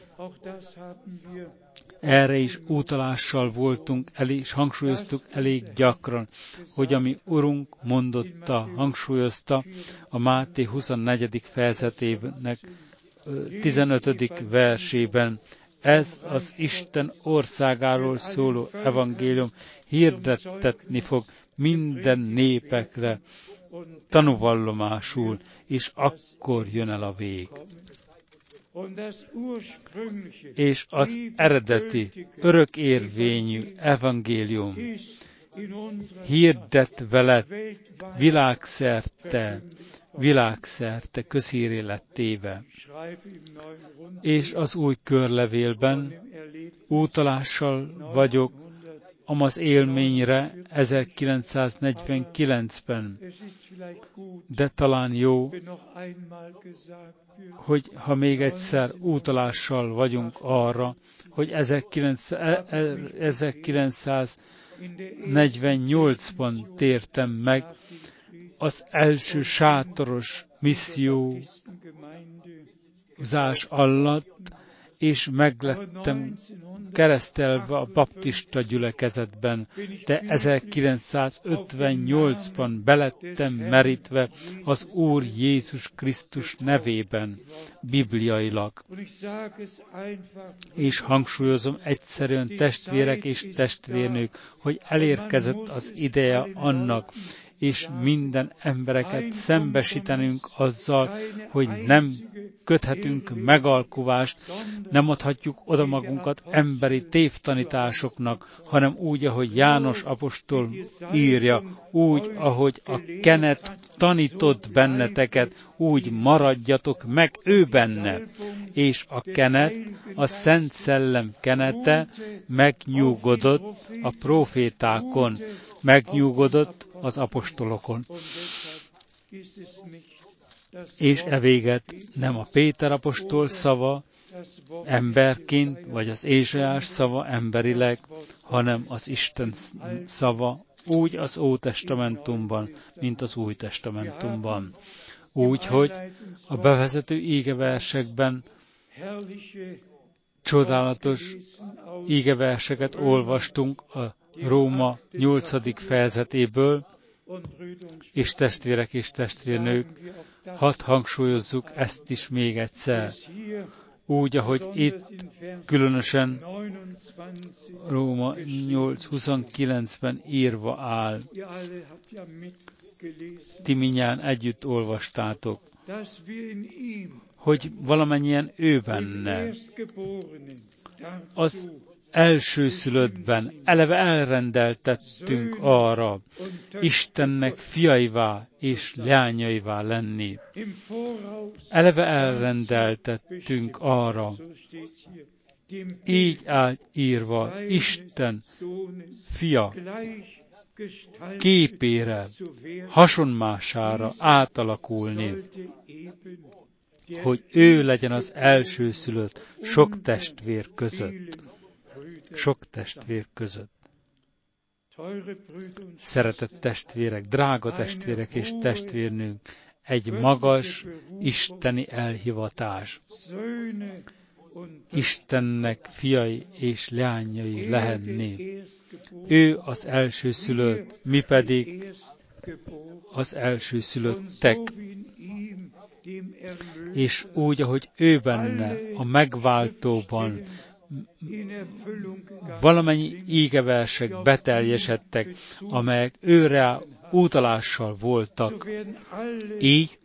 Erre is utalással voltunk, és hangsúlyoztuk elég gyakran, hogy ami Urunk mondotta, hangsúlyozta a Máté huszonnegyedik fejezetének tizenötödik versében. Ez az Isten országáról szóló evangélium hirdettetni fog minden népekre tanúvallomásul, és akkor jön el a vég. És az eredeti, örökérvényű evangélium hirdetve lett világszerte, világszerte közhírré lett téve. És az új körlevélben utalással vagyok amaz élményre ezerkilencszáznegyvenkilencben. De talán jó, hogy ha még egyszer utalással vagyunk arra, hogy ezerkilencszáznegyvennyolcban tértem meg az első sátoros missziózás alatt, és meglettem keresztelve a baptista gyülekezetben, de ezerkilencszázötvennyolcban belettem merítve az Úr Jézus Krisztus nevében, bibliailag. És hangsúlyozom egyszerűen testvérek és testvérnők, hogy elérkezett az ideje annak, és minden embereket szembesítenünk azzal, hogy nem köthetünk megalkuvást, nem adhatjuk oda magunkat emberi tévtanításoknak, hanem úgy, ahogy János apostol írja, úgy, ahogy a kenet tanított benneteket, úgy maradjatok meg ő benne. És a kenet, a Szent Szellem kenete megnyugodott a profétákon, megnyugodott az apostolokon. És e véget nem a Péter apostol szava emberként, vagy az Ézsaiás szava emberileg, hanem az Isten szava úgy az Ótestamentumban, mint az Új Testamentumban. Úgy, hogy a bevezető ígeversekben csodálatos ígeverseket olvastunk a Róma nyolcadik fejezetéből, és testvérek és testvérnők, hadd hangsúlyozzuk ezt is még egyszer. Úgy, ahogy itt különösen Róma nyolc huszonkilencben írva áll. Ti mindnyájan együtt olvastátok, hogy valamennyien ő benne, az elsőszülöttben eleve elrendeltettünk arra, Istennek fiaivá és leányaivá lenni. Eleve elrendeltettünk arra, így áll írva, Isten fia, képére, hasonmására átalakulni, hogy ő legyen az elsőszülött sok testvér között. Sok testvér között. Szeretett testvérek, drága testvérek és testvérnők, egy magas isteni elhivatás. Istennek fiai és leányai lehetni. Ő az elsőszülött, mi pedig az elsőszülöttek. És úgy, ahogy ő benne, a megváltóban, valamennyi ígeversek beteljesedtek, amelyek őre utalással voltak. Így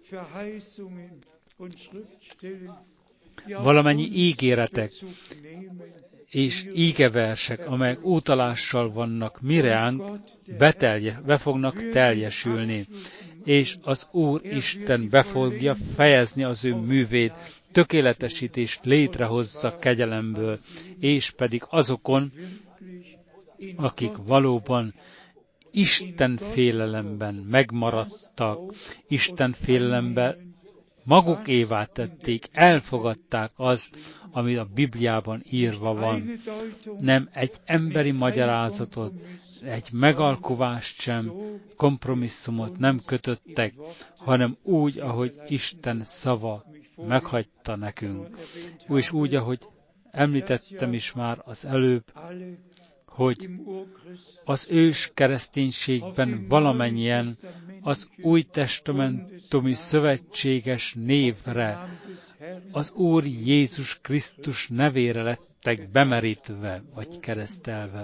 valamennyi ígéretek és ígeversek, amelyek utalással vannak mireánk, betelje, be fognak teljesülni. És az Úr Isten be fogja fejezni az ő művét, tökéletesítést létrehozza kegyelemből, és pedig azokon, akik valóban Isten félelemben megmaradtak, Isten félelemben magukévá tették, elfogadták azt, ami a Bibliában írva van. Nem egy emberi magyarázatot, egy megalkuvást sem, kompromisszumot nem kötöttek, hanem úgy, ahogy Isten szava meghagyta nekünk. És úgy, ahogy említettem is már az előbb, hogy az ős kereszténységben valamennyien az új testamentumi szövetséges névre, az Úr Jézus Krisztus nevére lettek bemerítve vagy keresztelve.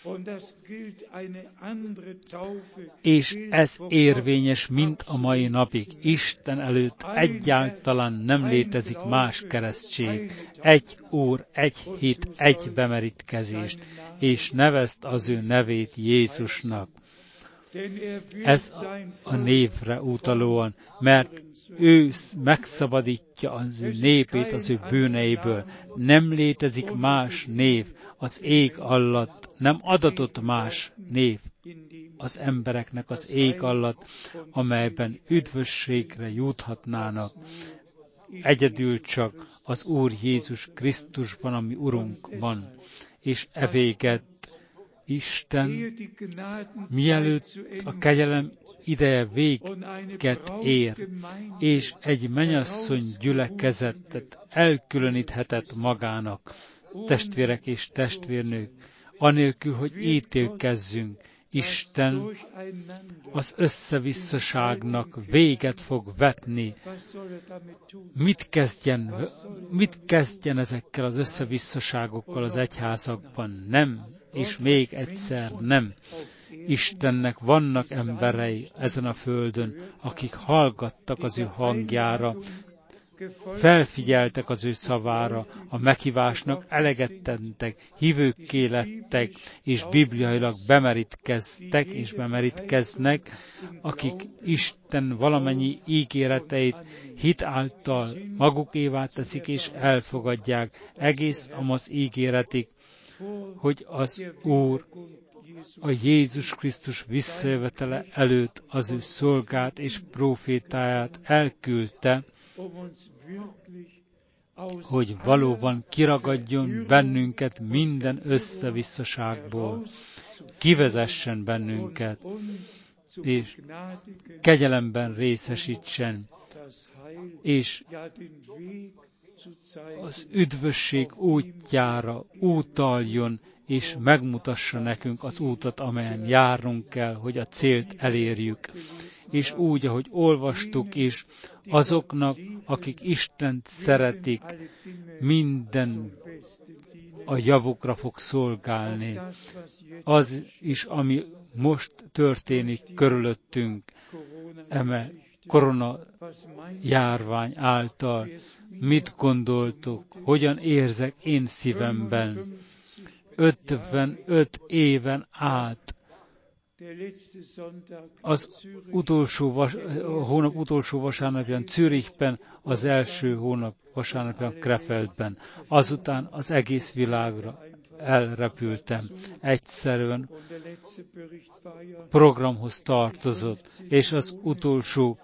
És ez érvényes, mint a mai napig. Isten előtt egyáltalán nem létezik más keresztség. Egy Úr, egy hit, egy bemerítkezést, és nevezd az ő nevét Jézusnak. Ez a névre utalóan, mert ő megszabadítja az ő népét az ő bűneiből. Nem létezik más név az ég alatt, nem adatott más név az embereknek az ég alatt, amelyben üdvösségre juthatnának. Egyedül csak az Úr Jézus Krisztusban, ami Urunkban. És evéget Isten, mielőtt a kegyelem ideje véget ér, és egy mennyasszony gyülekezetet elkülöníthetett magának, testvérek és testvérnők, anélkül, hogy ítélkezzünk, Isten az összevisszaságnak véget fog vetni. Mit kezdjen, mit kezdjen ezekkel az összevisszaságokkal az egyházakban? Nem, és még egyszer nem. Istennek vannak emberei ezen a földön, akik hallgattak az ő hangjára, felfigyeltek az ő szavára, a meghívásnak eleget tettek, hívőkké lettek, és bibliailag bemerítkeztek és bemerítkeznek, akik Isten valamennyi ígéreteit hit által magukévá teszik és elfogadják, egész amaz ígéretig, hogy az Úr a Jézus Krisztus visszajövetele előtt az ő szolgát és prófétáját elküldte, hogy valóban kiragadjon bennünket minden összevisszaságból, kivezessen bennünket, és kegyelemben részesítsen, és az üdvösség útjára útaljon, és megmutassa nekünk az útat, amelyen járnunk kell, hogy a célt elérjük. És úgy, ahogy olvastuk is, azoknak, akik Istent szeretik, minden a javukra fog szolgálni. Az is, ami most történik körülöttünk, eme korona járvány által. Mit gondoltok? Hogyan érzek én szívemben? ötvenöt éven át az utolsó vas, hónap utolsó vasárnapján Zürichben, az első hónap vasárnapján Krefeldben. Azután az egész világra elrepültem. Egyszerűen programhoz tartozott, és az utolsó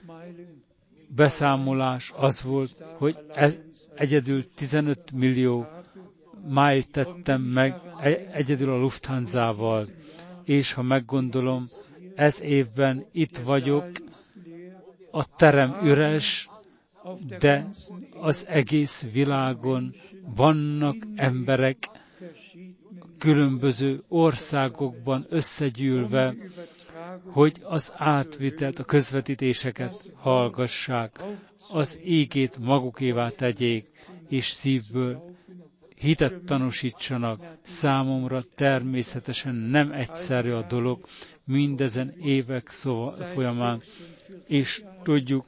beszámolás az volt, hogy ez egyedül tizenöt millió májlt tettem meg egyedül a Lufthansa-val, és ha meggondolom, ez évben itt vagyok, a terem üres, de az egész világon vannak emberek különböző országokban összegyűlve, hogy az átvitelt, a közvetítéseket hallgassák, az ígét magukévá tegyék, és szívből hitet tanúsítsanak. Számomra természetesen nem egyszerű a dolog mindezen évek szó, folyamán, és tudjuk,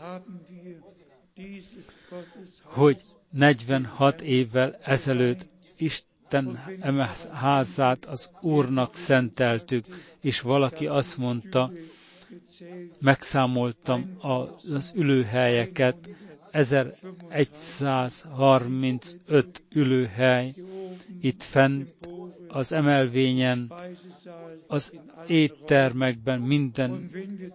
hogy negyvenhat évvel ezelőtt Isten házát az Úrnak szenteltük, és valaki azt mondta, megszámoltam az ülőhelyeket, ezeregyszázharmincöt ülőhely itt fent az emelvényen, az éttermekben, minden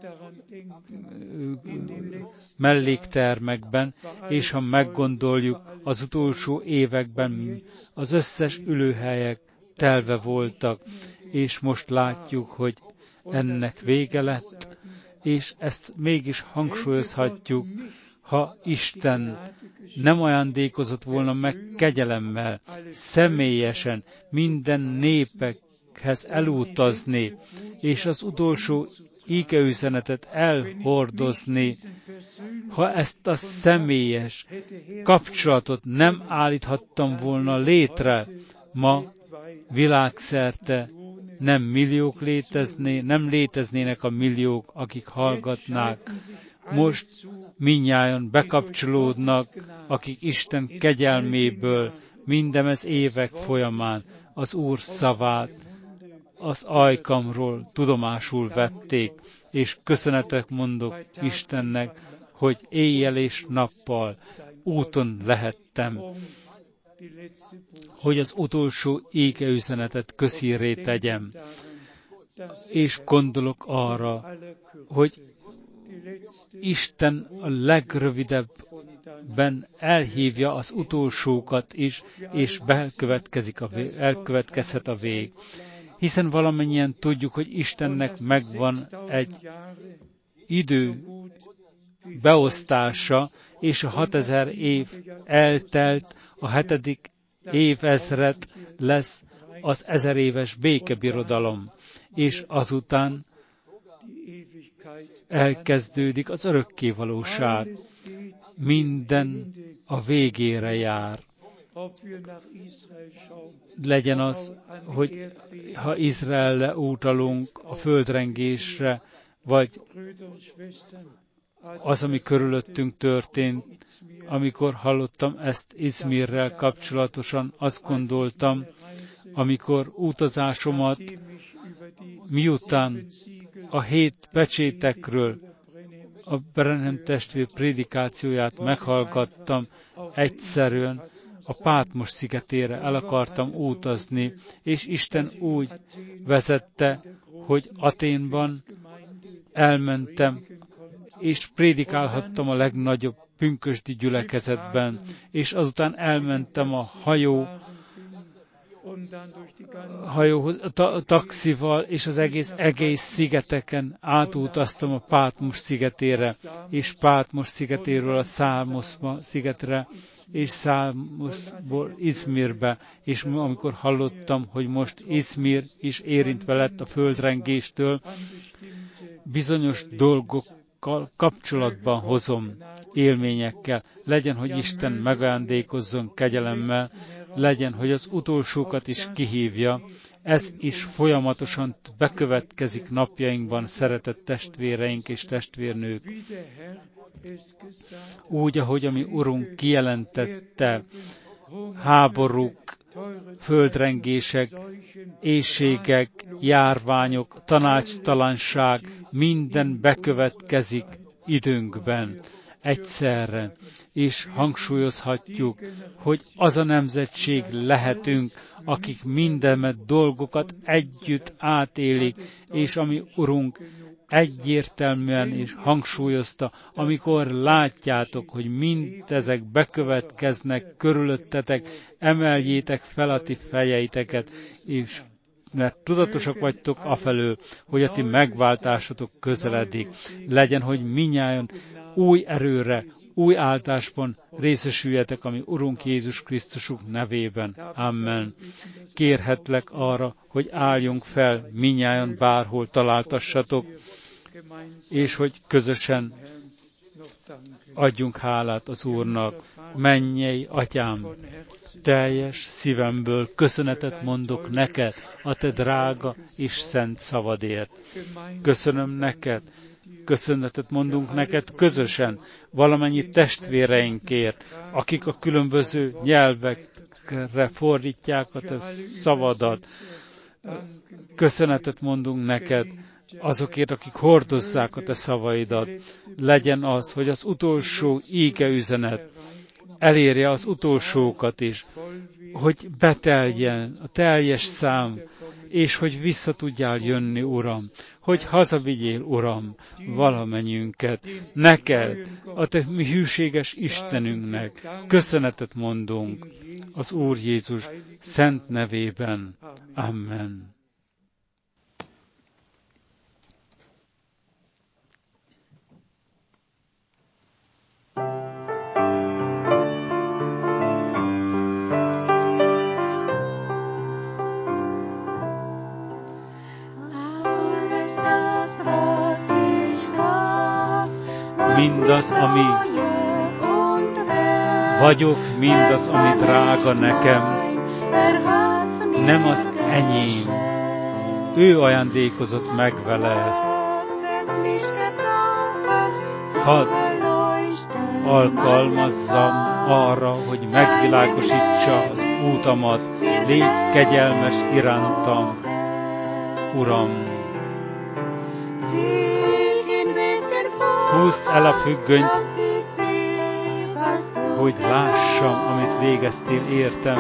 melléktermekben, és ha meggondoljuk, az utolsó években az összes ülőhelyek telve voltak, és most látjuk, hogy ennek vége lett, és ezt mégis hangsúlyozhatjuk, ha Isten nem ajándékozott volna meg kegyelemmel, személyesen minden népekhez elutazni, és az utolsó ígeüzenetet elhordozni, ha ezt a személyes kapcsolatot nem állíthattam volna létre, ma világszerte nem milliók létezné, nem léteznének a milliók, akik hallgatnák. Most mindnyájan bekapcsolódnak, akik Isten kegyelméből mindemez évek folyamán az Úr szavát az ajkamról tudomásul vették, és köszönetet mondok Istennek, hogy éjjel és nappal úton lehettem, hogy az utolsó égeüzenetet közhírré tegyem. És gondolok arra, hogy Isten a legrövidebben elhívja az utolsókat is, és bekövetkezik a vég, elkövetkezhet a vég. Hiszen valamennyien tudjuk, hogy Istennek megvan egy idő beosztása, és a hatezer év eltelt, a hetedik évezred lesz az ezer éves békebirodalom, és azután elkezdődik az örökkévalóság. Minden a végére jár. Legyen az, hogy ha Izraelre utalunk a földrengésre, vagy az, ami körülöttünk történt, amikor hallottam ezt Izmirrel kapcsolatosan, azt gondoltam, amikor utazásomat, miután a hét pecsétekről a Branham testvér prédikációját meghallgattam, egyszerűen a Pátmos szigetére el akartam utazni, és Isten úgy vezette, hogy Aténban elmentem, és prédikálhattam a legnagyobb pünkösdi gyülekezetben, és azután elmentem a hajó, hajóhoz, a taxival, és az egész, egész szigeteken átutaztam a Pátmos szigetére, és Pátmos szigetéről a Számosz szigetre, és Számoszból Izmirbe, és amikor hallottam, hogy most Izmir is érintve lett a földrengéstől, bizonyos dolgokkal kapcsolatban hozom élményekkel. Legyen, hogy Isten megajándékozzon kegyelemmel, legyen, hogy az utolsókat is kihívja, ez is folyamatosan bekövetkezik napjainkban, szeretett testvéreink és testvérnők. Úgy, ahogy a mi Urunk kijelentette, háborúk, földrengések, éhségek, járványok, tanácstalanság, minden bekövetkezik időnkben. egyszerre, és hangsúlyozhatjuk, hogy az a nemzetség lehetünk, akik mindenmet dolgokat együtt átélik, és ami Urunk egyértelműen és hangsúlyozta, amikor látjátok, hogy mindezek bekövetkeznek körülöttetek, emeljétek fel a ti fejeiteket, és mert tudatosak vagytok afelől, hogy a ti megváltásotok közeledik. Legyen, hogy minnyáján új erőre, új áltásban részesüljetek, ami Urunk Jézus Krisztusunk nevében. Amen. Kérhetlek arra, hogy álljunk fel, minnyáján bárhol találtassatok, és hogy közösen adjunk hálát az Úrnak. Mennyei Atyám, teljes szívemből köszönetet mondok neked a te drága és szent szavadért. Köszönöm neked, köszönetet mondunk neked közösen, valamennyi testvéreinkért, akik a különböző nyelvekre fordítják a te szavadat. Köszönetet mondunk neked azokért, akik hordozzák a te szavaidat. Legyen az, hogy az utolsó íge üzenet elérje az utolsókat is, hogy beteljen a teljes szám, és hogy vissza tudjál jönni, Uram, hogy hazavigyél, Uram, valamennyiünket. Neked, a te mi hűséges Istenünknek köszönetet mondunk az Úr Jézus szent nevében. Amen. Mindaz, ami vagyok, mindaz, ami drága nekem, nem az enyém. Ő ajándékozott meg vele. Hadd alkalmazzam arra, hogy megvilágosítsa az útamat, légy kegyelmes irántam, Uram. Húzd el a függönyt, hogy lássam, amit végeztél értem.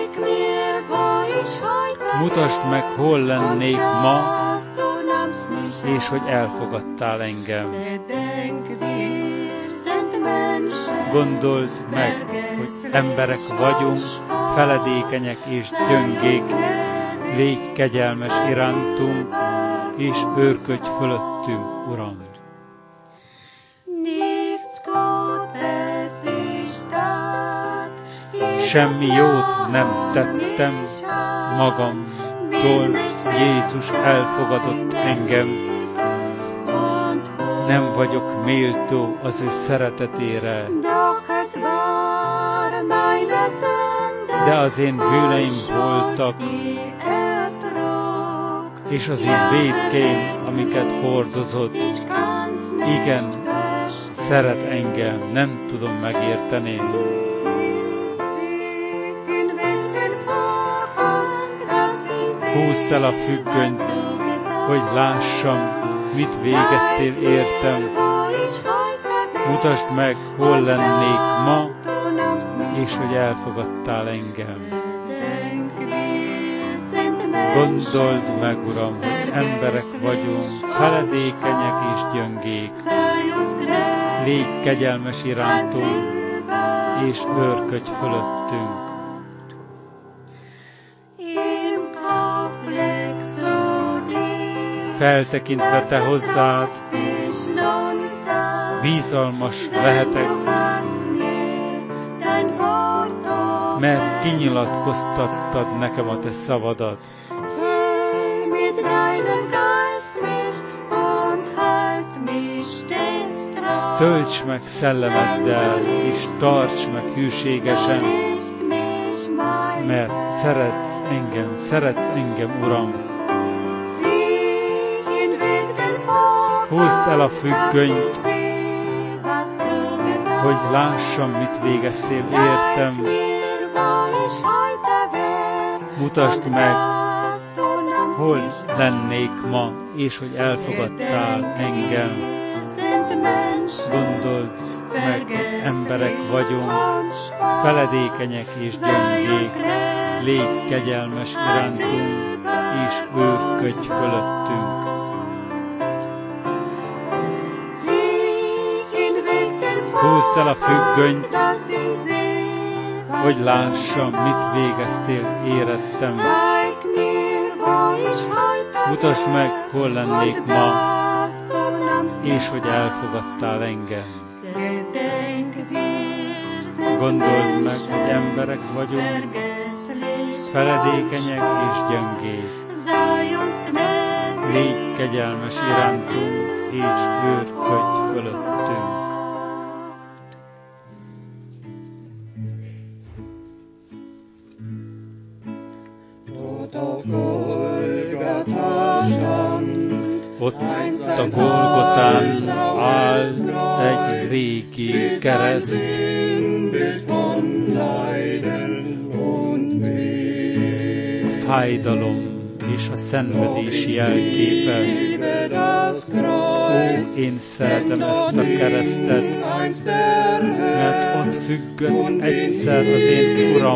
Mutasd meg, hol lennék ma, és hogy elfogadtál engem. Gondold meg, hogy emberek vagyunk, feledékenyek és gyöngék. Légy kegyelmes irántunk, és őrködj fölöttünk, Uram. Semmi jót nem tettem magamtól, Jézus elfogadott engem. Nem vagyok méltó az ő szeretetére, de az én bűneim voltak, és az én vétkeim, amiket hordozott. Igen, szeret engem, nem tudom megérteni. Húzd el a függönyt, hogy lássam, mit végeztél értem. Mutasd meg, hol lennék ma, és hogy elfogadtál engem. Gondold meg, Uram, hogy emberek vagyunk, feledékenyek és gyöngék. Légy kegyelmes irántunk, és őrködj fölöttünk. Feltekintve te hozzád, bizalmas lehetek, mert kinyilatkoztattad nekem a te szavadat. Tölts meg szellemeddel, és tarts meg hűségesen, mert szeretsz engem, szeretsz engem, Uram. Húzd el a függönyt, hogy lássam, mit végeztél értem. Mutasd meg, hol lennék ma, és hogy elfogadtál engem. Gondold meg, emberek vagyunk, feledékenyek és gyöngék, légy kegyelmes irántunk, és őrködj fölöttünk. Húzd el a függönyt, hogy lássam, mit végeztél érettem. Mutasd meg, hol lennék ma, és hogy elfogadtál engem. Gondold meg, hogy emberek vagyunk, feledékenyek és gyöngék. Légy kegyelmes irántunk, és őrködj fölöttünk. Ott a Golgotán állt egy régi kereszt, a fájdalom és a szenvedés jelképe. Ó, én szeretem ezt a keresztet, mert ott függött egyszer az én Uram,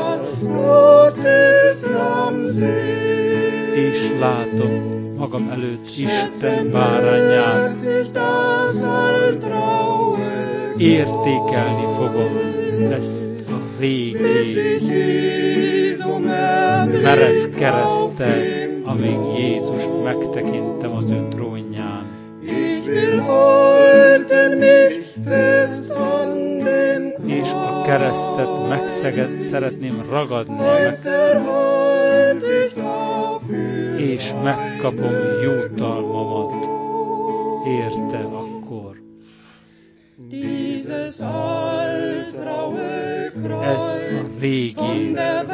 és látom magam előtt Isten bárányát. Értékelni fogom ezt a régi merev keresztet, amíg Jézust megtekintem az ő trónján. És a keresztet megszeged, szeretném ragadni, meg, és megkapom jutalmamat érte akkor. Ez a régi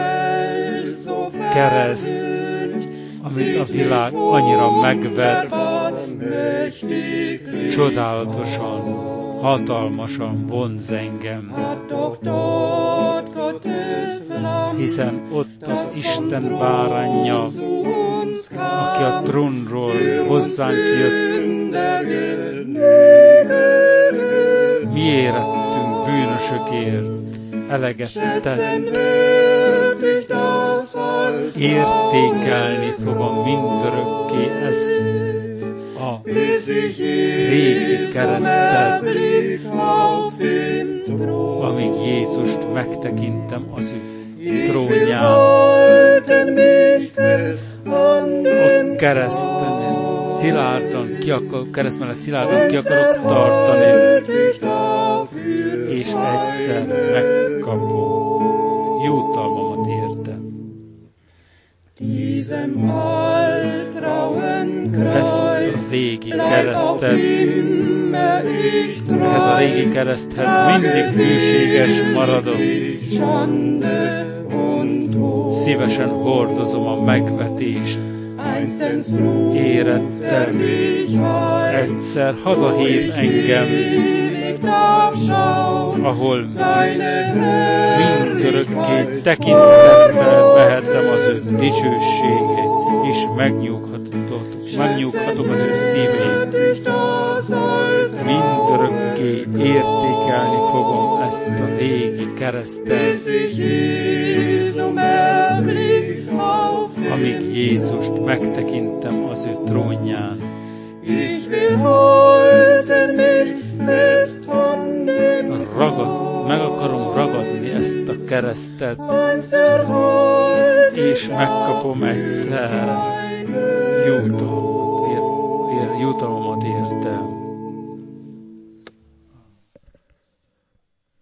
kereszt, amit a világ annyira megvett, csodálatosan, hatalmasan vonz engem. Hiszen ott az Isten báránja, aki a trónról hozzánk jött. Mi érettünk bűnösökért eleget tett. Értékelni fogom mindörökké ezt a régi keresztet, amíg Jézust megtekintem az ő trónján. A kereszten szilárdan ki akar, kereszt mellett szilárdan ki akarok tartani, és egyszer megkapom jutalmamat érte. Ezt a régi keresztet, ehhez a régi kereszthez mindig hűséges maradok. Szívesen hordozom a megvetést. Érettem, egyszer hazahív engem, ahol mindörökké tekintetbe vehetem az ő dicsőségét, és megnyughatok, megnyughatok az ő szívét. Mindörökké értékelni fogom ezt a régi keresztet, amíg Jézust megtekintem az ő trónján. Ragad, meg akarom ragadni ezt a keresztet, és megkapom egyszer jutalmat.